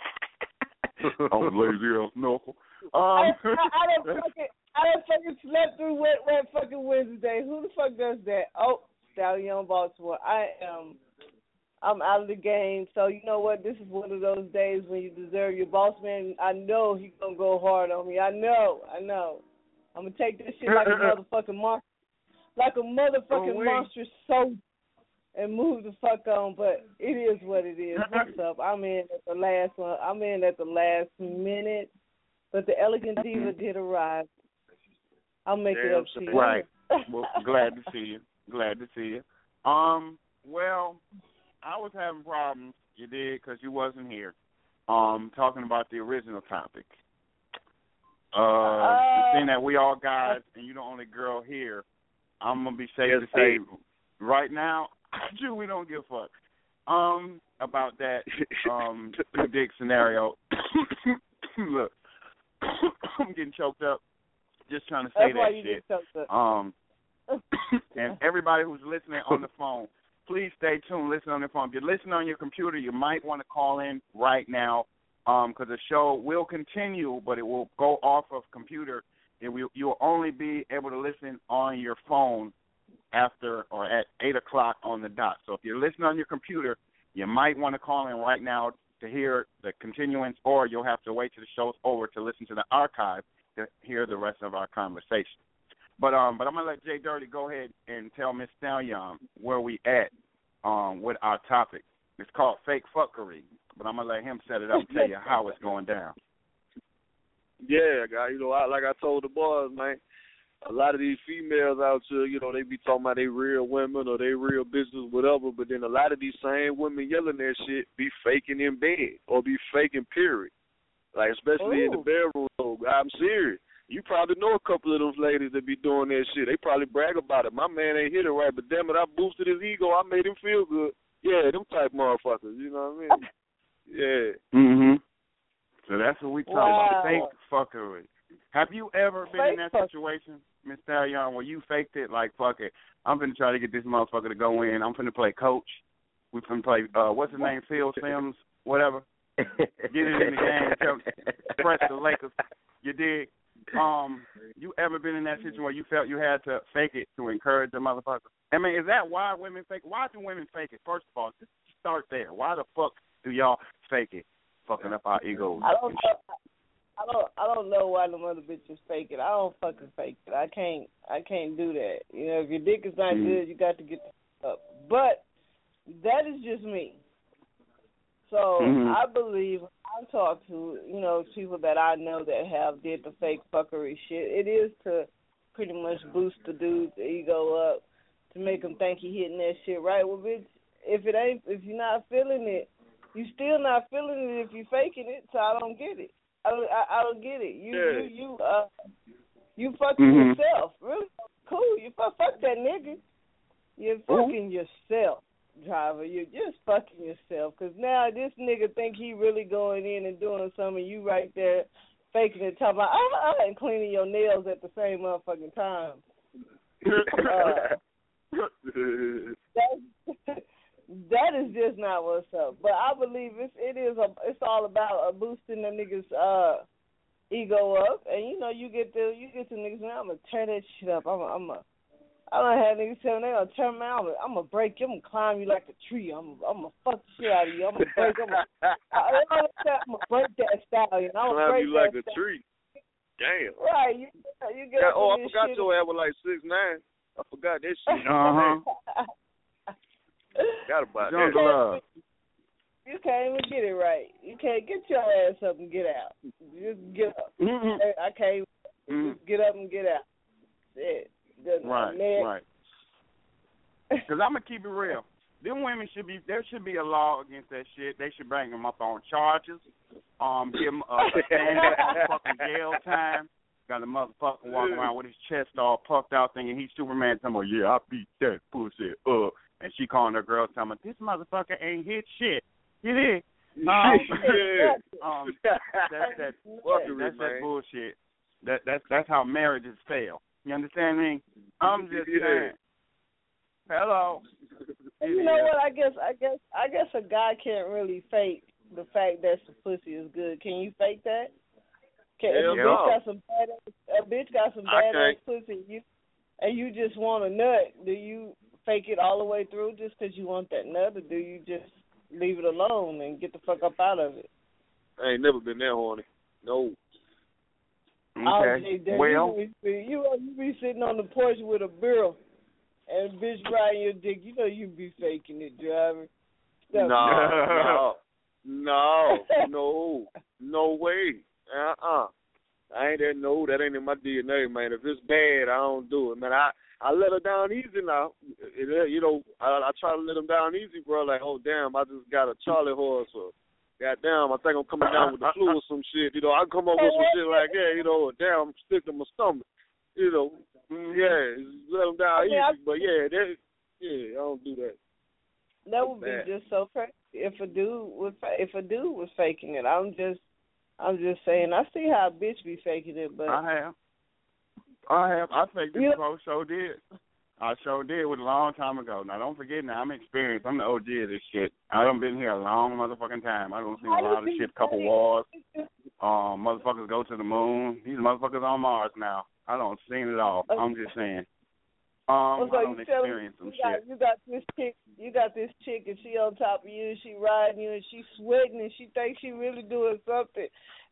I'm lazy as no. I, Um, I, I done fucking, I done fucking slept through wet, wet fucking Wednesday. Who the fuck does that? Oh, Stallion Baltimore. I am, I'm out of the game. So you know what? This is one of those days when you deserve your boss man. I know he's gonna go hard on me. I know. I know. I'm gonna take this shit like a motherfucking monster, like a motherfucking Oh, monstrous soldier, and move the fuck on. But it is what it is. What's up? I'm in at the last one. I'm in at the last minute. But the Elegant Diva did arrive. I'll make Damn, it up to you. Right. Well, glad to see you. Glad to see you. Um. Well, I was having problems. You did because you wasn't here. Um, talking about the original topic. Uh, Uh, seeing that we all guys and you the only girl here, I'm gonna be safe Yes, to say, Dave. right now, Drew, we don't give a fuck. Um, about that um two dick scenario. Look, I'm getting choked up just trying to say That's why that you shit. get choked up. Um, and everybody who's listening on the phone, please stay tuned. Listen on the phone. If you're listening on your computer, you might want to call in right now because um, the show will continue, but it will go off of computer. And we, you'll only be able to listen on your phone after or at eight o'clock on the dot. So if you're listening on your computer, you might want to call in right now to hear the continuance, or you'll have to wait till the show's over to listen to the archive to hear the rest of our conversation. But um, but I'm gonna let Jay Dirty go ahead and tell Miss Stallion where we at um with our topic. It's called fake fuckery, but I'm gonna let him set it up and tell you how it's going down. Yeah, guy. You know, I, like I told the boys, man. A lot of these females out here, you know, they be talking about they real women or they real business, whatever. But then a lot of these same women yelling that shit be faking in bed or be faking period. Like especially Ooh. in the bedroom. So I'm serious. You probably know a couple of those ladies that be doing that shit. They probably brag about it. My man ain't hit it right, but damn it, I boosted his ego. I made him feel good. Yeah, them type motherfuckers. You know what I mean? Yeah. Mhm. So that's what we talking wow. about. Fake fuckery. Have you ever been fake in that fuck- situation, Miss Stallion, where you faked it? Like, fuck it, I'm finna try to get this motherfucker to go in. I'm finna play coach. We finna play. Uh, what's his name? Phil Sims, whatever. Get it in the game. Tell, press the Lakers. You dig? Um, you ever been in that situation where you felt you had to fake it to encourage the motherfucker? I mean, is that why women fake it? Why do women fake it? First of all, just start there. Why the fuck do y'all fake it? Fucking up our egos. I don't know. I don't. I don't know why the mother bitches fake it. I don't fucking fake it. I can't. I can't do that. You know, if your dick is not mm. good, you got to get the up. But that is just me. So mm-hmm. I believe I talk to you know people that I know that have did the fake fuckery shit. It is to pretty much boost the dude's ego up to make him think he hitting that shit right. Well, bitch, if it ain't, if you're not feeling it, you still not feeling it if you faking it. So I don't get it. I don't, I, I don't get it. You yeah. you you uh you fucking mm-hmm. yourself. Really cool. You fuck, fuck that nigga. You're fucking Ooh. yourself, driver. You're just fucking yourself. Cause now this nigga think he really going in and doing something. You right there faking it, talking about I, I ain't cleaning your nails at the same motherfucking time. uh, that's, that is just not what's up. But I believe it's it is a it's all about uh, boosting the niggas uh ego up, and you know you get the you get the niggas. Man, I'm gonna tear that shit up. I'm a, I'm a I don't have niggas telling me I'm gonna turn me out. I'm gonna break you. I'm gonna climb you like a tree. I'm I'm gonna fuck the shit out of you. I'm gonna break. I'm gonna, I, I'm gonna break that stallion. I'm gonna break you like that a tree. Damn. Right. You you get. Yeah, oh, I forgot shit. your ass was like six nine. I forgot that shit. Uh huh. Got about that. Love. You can't even get it right. You can't get your ass up and get out. Just get up. Mm-hmm. I can't mm-hmm. just get up and get out. That's it. Right, man. right. Because I'm going to keep it real. Them women should be, there should be a law against that shit. They should bring them up on charges, um, give them a, a standard fucking jail time. Got a motherfucker walking around with his chest all puffed out thinking he's Superman. Talking about, yeah, I beat that pussy up. And she calling her girl, telling her, this motherfucker ain't hit shit. You dig? Um, yeah. um, that's that, that's man. that bullshit. That, that's, that's how marriages fail. You understand me? I'm just yeah. saying. Hello. You know what? I guess I guess I guess a guy can't really fake the fact that the pussy is good. Can you fake that? Can, if a yeah. bitch got some bad ass, a bitch got some bad ass pussy, you and you just want a nut, do you fake it all the way through just because you want that nut, or do you just leave it alone and get the fuck up out of it? I ain't never been that horny. No. Okay. Oh, well, you be, you, you be sitting on the porch with a barrel and a bitch riding your dick. You know you be faking it, driver. No, no, no, no, no way. Uh-uh. I ain't that. No, that ain't in my D N A, man. If it's bad, I don't do it, man. I I let her down easy now. It, you know, I, I try to let them down easy, bro. Like, oh damn, I just got a Charlie horse or. Goddamn, I think I'm coming down with the flu or some shit. You know, I come up with some shit like, yeah, you know, damn, I'm sick to my stomach. You know, yeah, let them down I mean, easy. I, but yeah, that, yeah, I don't do that. That would be Bad. just so crazy if a dude was if a dude was faking it. I'm just, I'm just saying. I see how a bitch be faking it, but I have, I have, I faked it yeah. before. Sure did. I sure did with a long time ago. Now, don't forget now, I'm experienced. I'm the O G of this shit. I done been here a long motherfucking time. I done seen a lot of shit, couple wars. Um, motherfuckers go to the moon. These motherfuckers on Mars now. I done seen it all. I'm just saying. Um, so I don't you experience some you got, shit. You got this chick, you got this chick, and she on top of you, and she riding you, and she sweating, and she thinks she really doing something,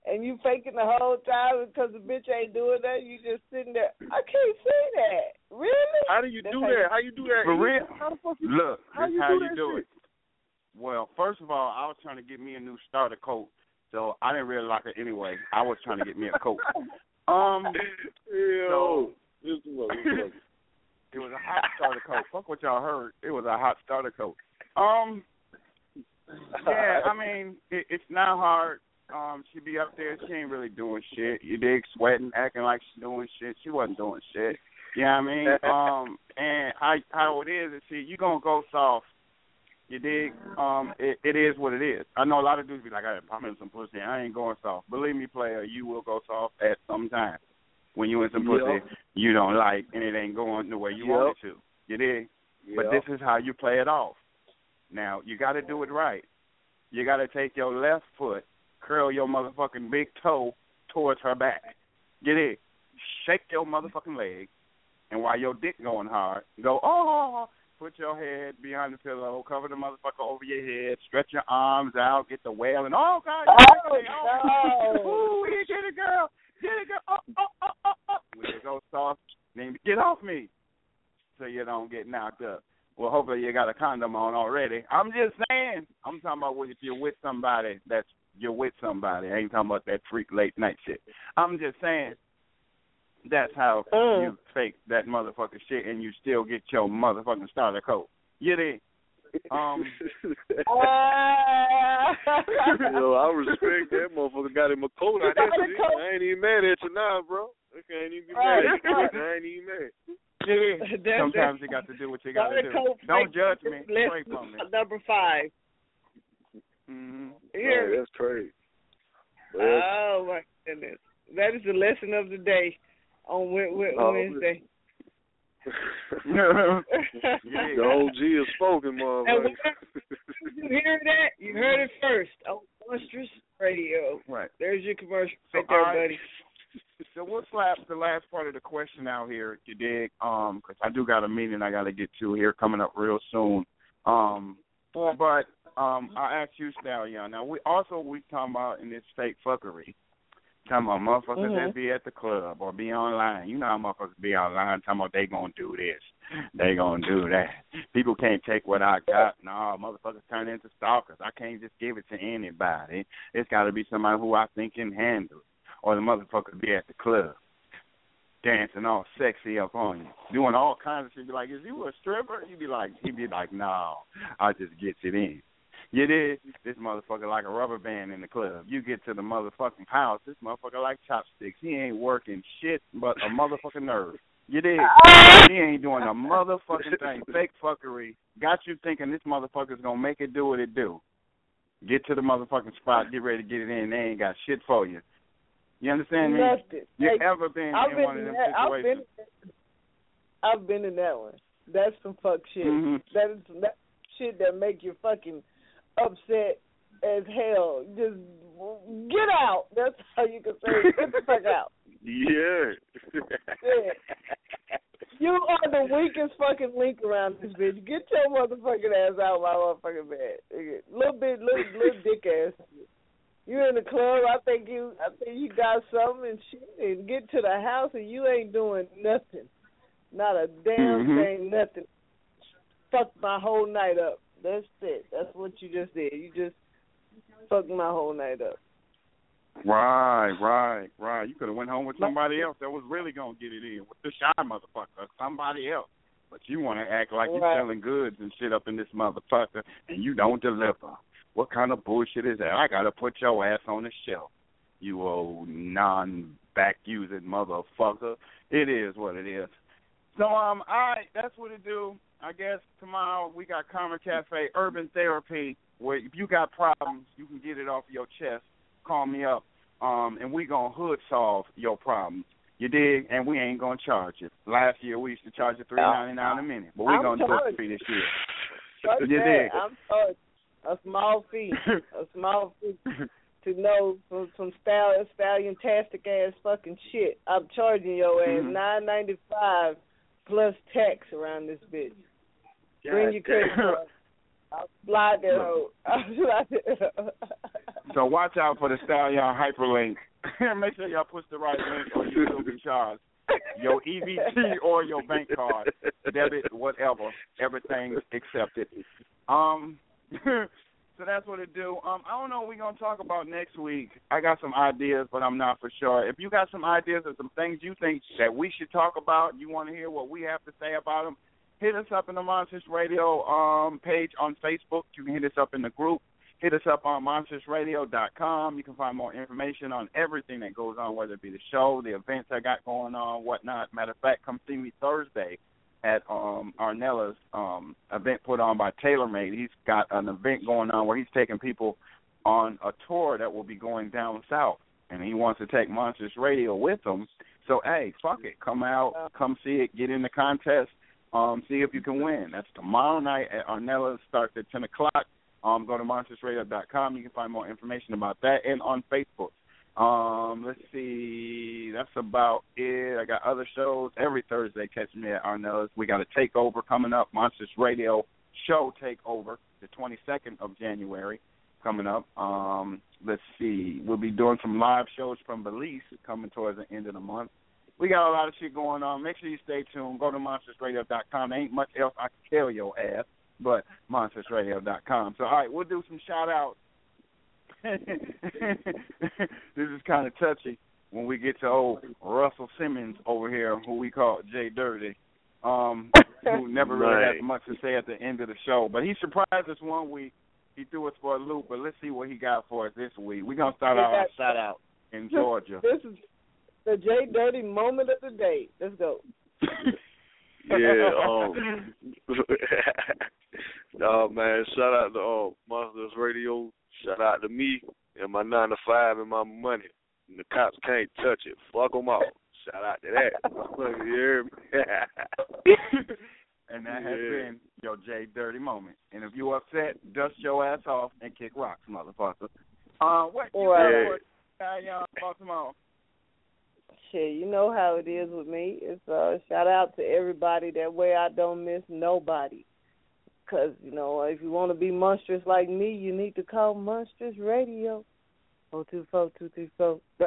and you faking the whole time because the bitch ain't doing that. You just sitting there. I can't say that. Really? How do you That's do how that? You, how you do that? For real? How the fuck you, Look, how this you how do you that do shit? it. Well, first of all, I was trying to get me a new starter coat, so I didn't really like it anyway. I was trying to get me a coat. Um, so, Yo, it was a hot starter coat. Fuck what y'all heard. It was a hot starter coat. Um, yeah, I mean, it, it's not hard. Um, she be up there. She ain't really doing shit. You dig? Sweating, acting like she's doing shit. She wasn't doing shit. You know what I mean? Um, and how how it is, is see, you gonna go soft. You dig? Um, it, it is what it is. I know a lot of dudes be like, I'm in some pussy. I ain't going soft. Believe me, player, you will go soft at some time. When you in some pussy Yep. you don't like and it ain't going the way you Yep. want it to. You dig? Yep. But this is how you play it off. Now, you got to do it right. You got to take your left foot, curl your motherfucking big toe towards her back. Get it? Shake your motherfucking leg, and while your dick going hard, go, oh, put your head behind the pillow, cover the motherfucker over your head, stretch your arms out, get the wailing. Oh, God. Oh, oh, no. Ooh, get it, girl. Get it, girl. Oh, oh, oh, oh, oh. When it goes soft, then get off me so you don't get knocked up. Well, hopefully you got a condom on already. I'm just saying. I'm talking about if you're with somebody that's you're with somebody. I ain't talking about that freak late night shit. I'm just saying that's how Mm. you fake that motherfucking shit and you still get your motherfucking starter coat. You did. Um, Yo, I respect that motherfucker. Got him a coat. I, I ain't even mad at you now, bro. I can't even be mad at you. I ain't even mad. Yeah. Sometimes you got to do what you got to do. Don't judge me. Pray for me. Number five. Mm-hmm. Here. Man, that's crazy. That's, Oh my goodness, that is the lesson of the day on Wednesday. The O G is spoken, motherfucker. You hear that? You heard it first on Monstrous Radio. Right. There's your commercial So, right there, all right. buddy. So we'll slap the last part of the question out here, you dig? Um, because I do got a meeting I got to get to here coming up real soon. Um, but um, I asked you, Stallion. Now we also we talking about in this fake fuckery. Talking about motherfuckers Mhm. that be at the club or be online. You know how motherfuckers be online talking about they gonna do this, they gonna do that. People can't take what I got. No, motherfuckers turn into stalkers. I can't just give it to anybody. It's got to be somebody who I think can handle it. Or the motherfucker be at the club dancing all sexy up on you, doing all kinds of shit. Be like, is you a stripper? You be like, he be like, no, I just gets it in. You did this motherfucker like a rubber band in the club. You get to the motherfucking house, this motherfucker like chopsticks. He ain't working shit but a motherfucking nerve. You did. He ain't doing a motherfucking thing. Fake fuckery got you thinking this motherfucker's gonna make it do what it do. Get to the motherfucking spot, get ready to get it in. They ain't got shit for you. You understand me? Nothing. You Hey, ever been I've in been one of them that, I've situations? been, I've been in that one. That's some fuck shit. Mm-hmm. That is some that shit that make you fucking upset as hell. Just get out. That's how you can say it. Get the fuck out. yeah. Yeah. You are the weakest fucking link around this bitch. Get your motherfucking ass out of my motherfucking bed. Little bit, little, little dick ass. You in the club, I think you I think you got something and shit, and get to the house and you ain't doing nothing. Not a damn Mm-hmm. thing, nothing. Fucked my whole night up. That's it. That's what you just did. You just fucked my whole night up. Right, right, right. You could have went home with somebody else that was really gonna get it in with the shy motherfucker, somebody else. But you want to act like Right. you're selling goods and shit up in this motherfucker, and you don't deliver. What kind of bullshit is that? I gotta put your ass on the shelf, you old non-back using motherfucker. It is what it is. So um, all right, that's what it do. I guess tomorrow we got Karma Cafe Urban Therapy, where if you got problems, you can get it off your chest. Call me up, um, and we gonna hood solve your problems. You dig? And we ain't gonna charge you. Last year we used to charge you three ninety nine a minute, but we I'm gonna do it charged. for this year. Fuck You that. dig? I'm charged a small fee, a small fee to know some some stallion stallion-tastic ass fucking shit. I'm charging your ass Mhm. nine ninety five plus tax around this bitch. Bring your credit card. I'll slide that hoe. I'll slide that hoe. So watch out for the Stallion hyperlink. Make sure y'all push the right link or you will be charged. Your E V T or your bank card, debit, whatever, everything's accepted. Um, so that's what it do. Um, I don't know what we're gonna talk about next week. I got some ideas, but I'm not for sure. If you got some ideas or some things you think that we should talk about, you want to hear what we have to say about them, hit us up in the Monsters Radio um page on Facebook. You can hit us up in the group. Hit us up on monsters radio dot com. You can find more information on everything that goes on, whether it be the show, the events I got going on, whatnot. Matter of fact, come see me Thursday at um, Arnella's um, event put on by TaylorMade. He's got an event going on where he's taking people on a tour that will be going down south, and he wants to take Monsters Radio with him. So, hey, fuck it. Come out, come see it, get in the contest, um, see if you can win. That's tomorrow night at Arnella's. Starts at ten o'clock. Um, go to monsters radio dot com. You can find more information about that, and on Facebook. Um, let's see. That's about it. I got other shows every Thursday. Catch me at Arnella's. We got a takeover coming up, Monsters Radio Show Takeover, the twenty-second of January coming up. Um, let's see. We'll be doing some live shows from Belize coming towards the end of the month. We got a lot of shit going on. Make sure you stay tuned. Go to monsters radio dot com. There ain't much else I can tell your ass. But monsters radio dot com. So, all right, we'll do some shout-outs. This is kind of touchy when we get to old Russell Simmons over here, who we call Jay Dirty, um, who never really right. has much to say at the end of the show. But he surprised us one week. He threw us for a loop, but let's see what he got for us this week. We're going to start our shout-out in Georgia. This is the Jay Dirty moment of the day. Let's go. Yeah, um, no, man, shout out to uh, Monsters Radio. Shout out to me and my nine to five and my money. And the cops can't touch it. Fuck them all. Shout out to that. You hear me? And that has yeah. been your Jay Dirty moment. And if you're upset, dust your ass off and kick rocks, motherfucker. Uh, what you right. got for uh, Baltimore? Shit, you know how it is with me. It's uh, shout out to everybody. That way I don't miss nobody. Because, you know, if you want to be monstrous like me, you need to call Monsters Radio. oh two four, two three four. Look,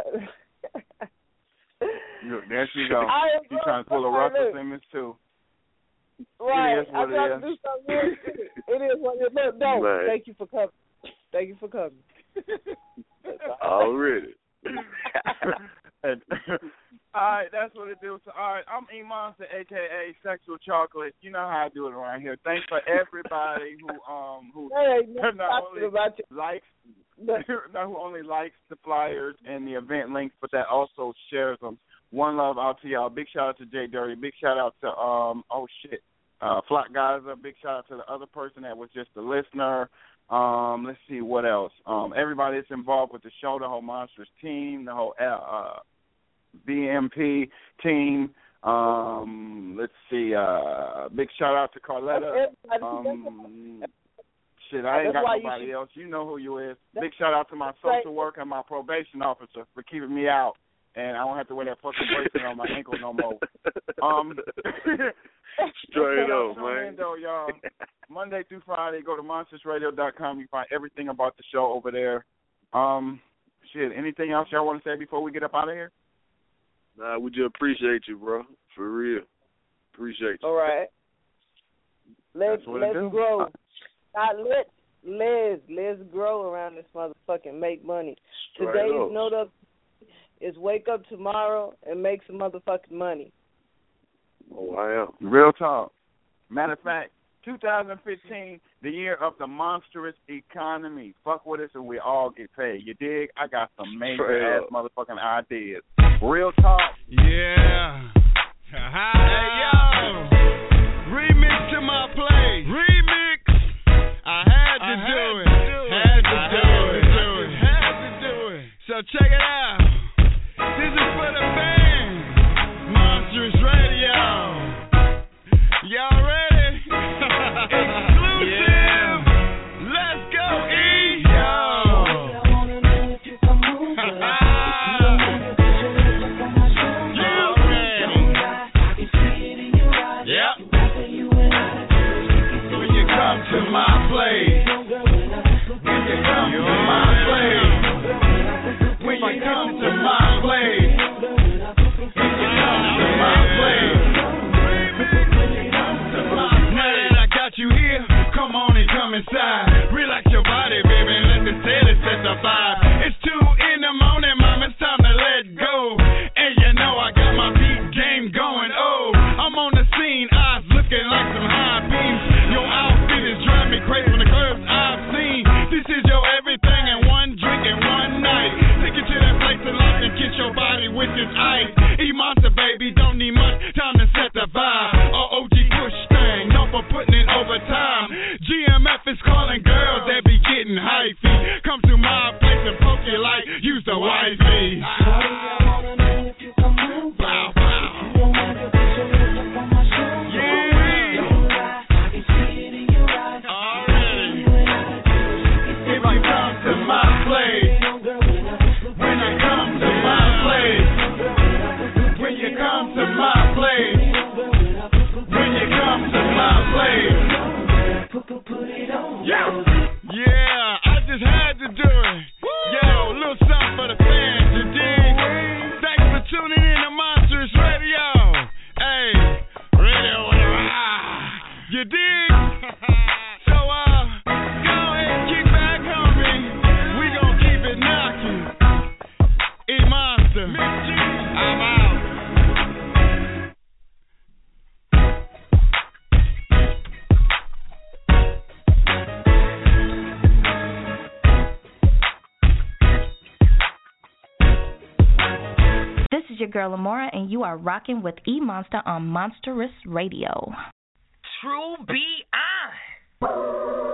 there she go. She's trying to pull a Russell Simmons, too. Right. It is what I tried it to do something real shit. It is what it is. No, right. Thank you for coming. Thank you for coming. Already. And, all right, that's what it do. So, all right, I'm E Monster, a k a. Sexual Chocolate. You know how I do it around here. Thanks for everybody who um who hey, not only likes not who only likes the flyers and the event links, but that also shares them. One love out to y'all. Big shout out to Jay Dirty. Big shout out to um oh shit, uh, Flock Gaza. Big shout out to the other person that was just a listener. Um, let's see what else. Um, everybody that's involved with the show, the whole Monsters team, the whole uh, B M P team. Um, let's see. Uh, big shout out to Carletta. Um, shit, I ain't got nobody else. You know who you is. Big shout out to my social worker and my probation officer for keeping me out, and I don't have to wear that fucking bracelet on my ankle no more. Um, Straight up, man. Though, y'all. Monday through Friday, go to monsters radio dot com. You can find everything about the show over there. Um, shit, anything else y'all want to say before we get up out of here? Nah, we just appreciate you, bro. For real. Appreciate you. All right. Let's, let's grow. Uh, let's, let's, let's grow around this motherfucking make money. Straight Today's up. note up is wake up tomorrow and make some motherfucking money. Oh, I am. Real talk. Matter of fact, two thousand fifteen, the year of the monstrous economy. Fuck with us and we all get paid. You dig? I got some major ass motherfucking ideas. Real talk. Yeah. Hey, yo. Remix to my play. Remix. I had to I do it. Had to do it. do it. Had to do it. So check it out. This is for the band. Monsters Radio. Y'all ready? Exclusive. Yeah. Let's go, E. Yo. game going. Oh, I'm on the scene, eyes looking like some high beams. Your outfit is driving me crazy from the clubs I've seen. This is your everything and one drink and one night. Take it to that place in life and kiss your body with this ice. E-Monster, baby, don't need much time to set the vibe. Or O G push thing, no for putting it over time. G M F is calling girls that be getting hyphy. Come to my place and poke you like you's the wifey. Yeah, I just had to do it. Yo, a little something for the fans, you dig? Thanks for tuning in to Monstrous Radio. Hey, radio, ah, you dig? So, uh, go ahead, kick back, homie. We gon' keep it knocking. E-Monster, I'm out. This is your girl Amora, and you are rocking with E-Monster on Monstrous Radio. True B I.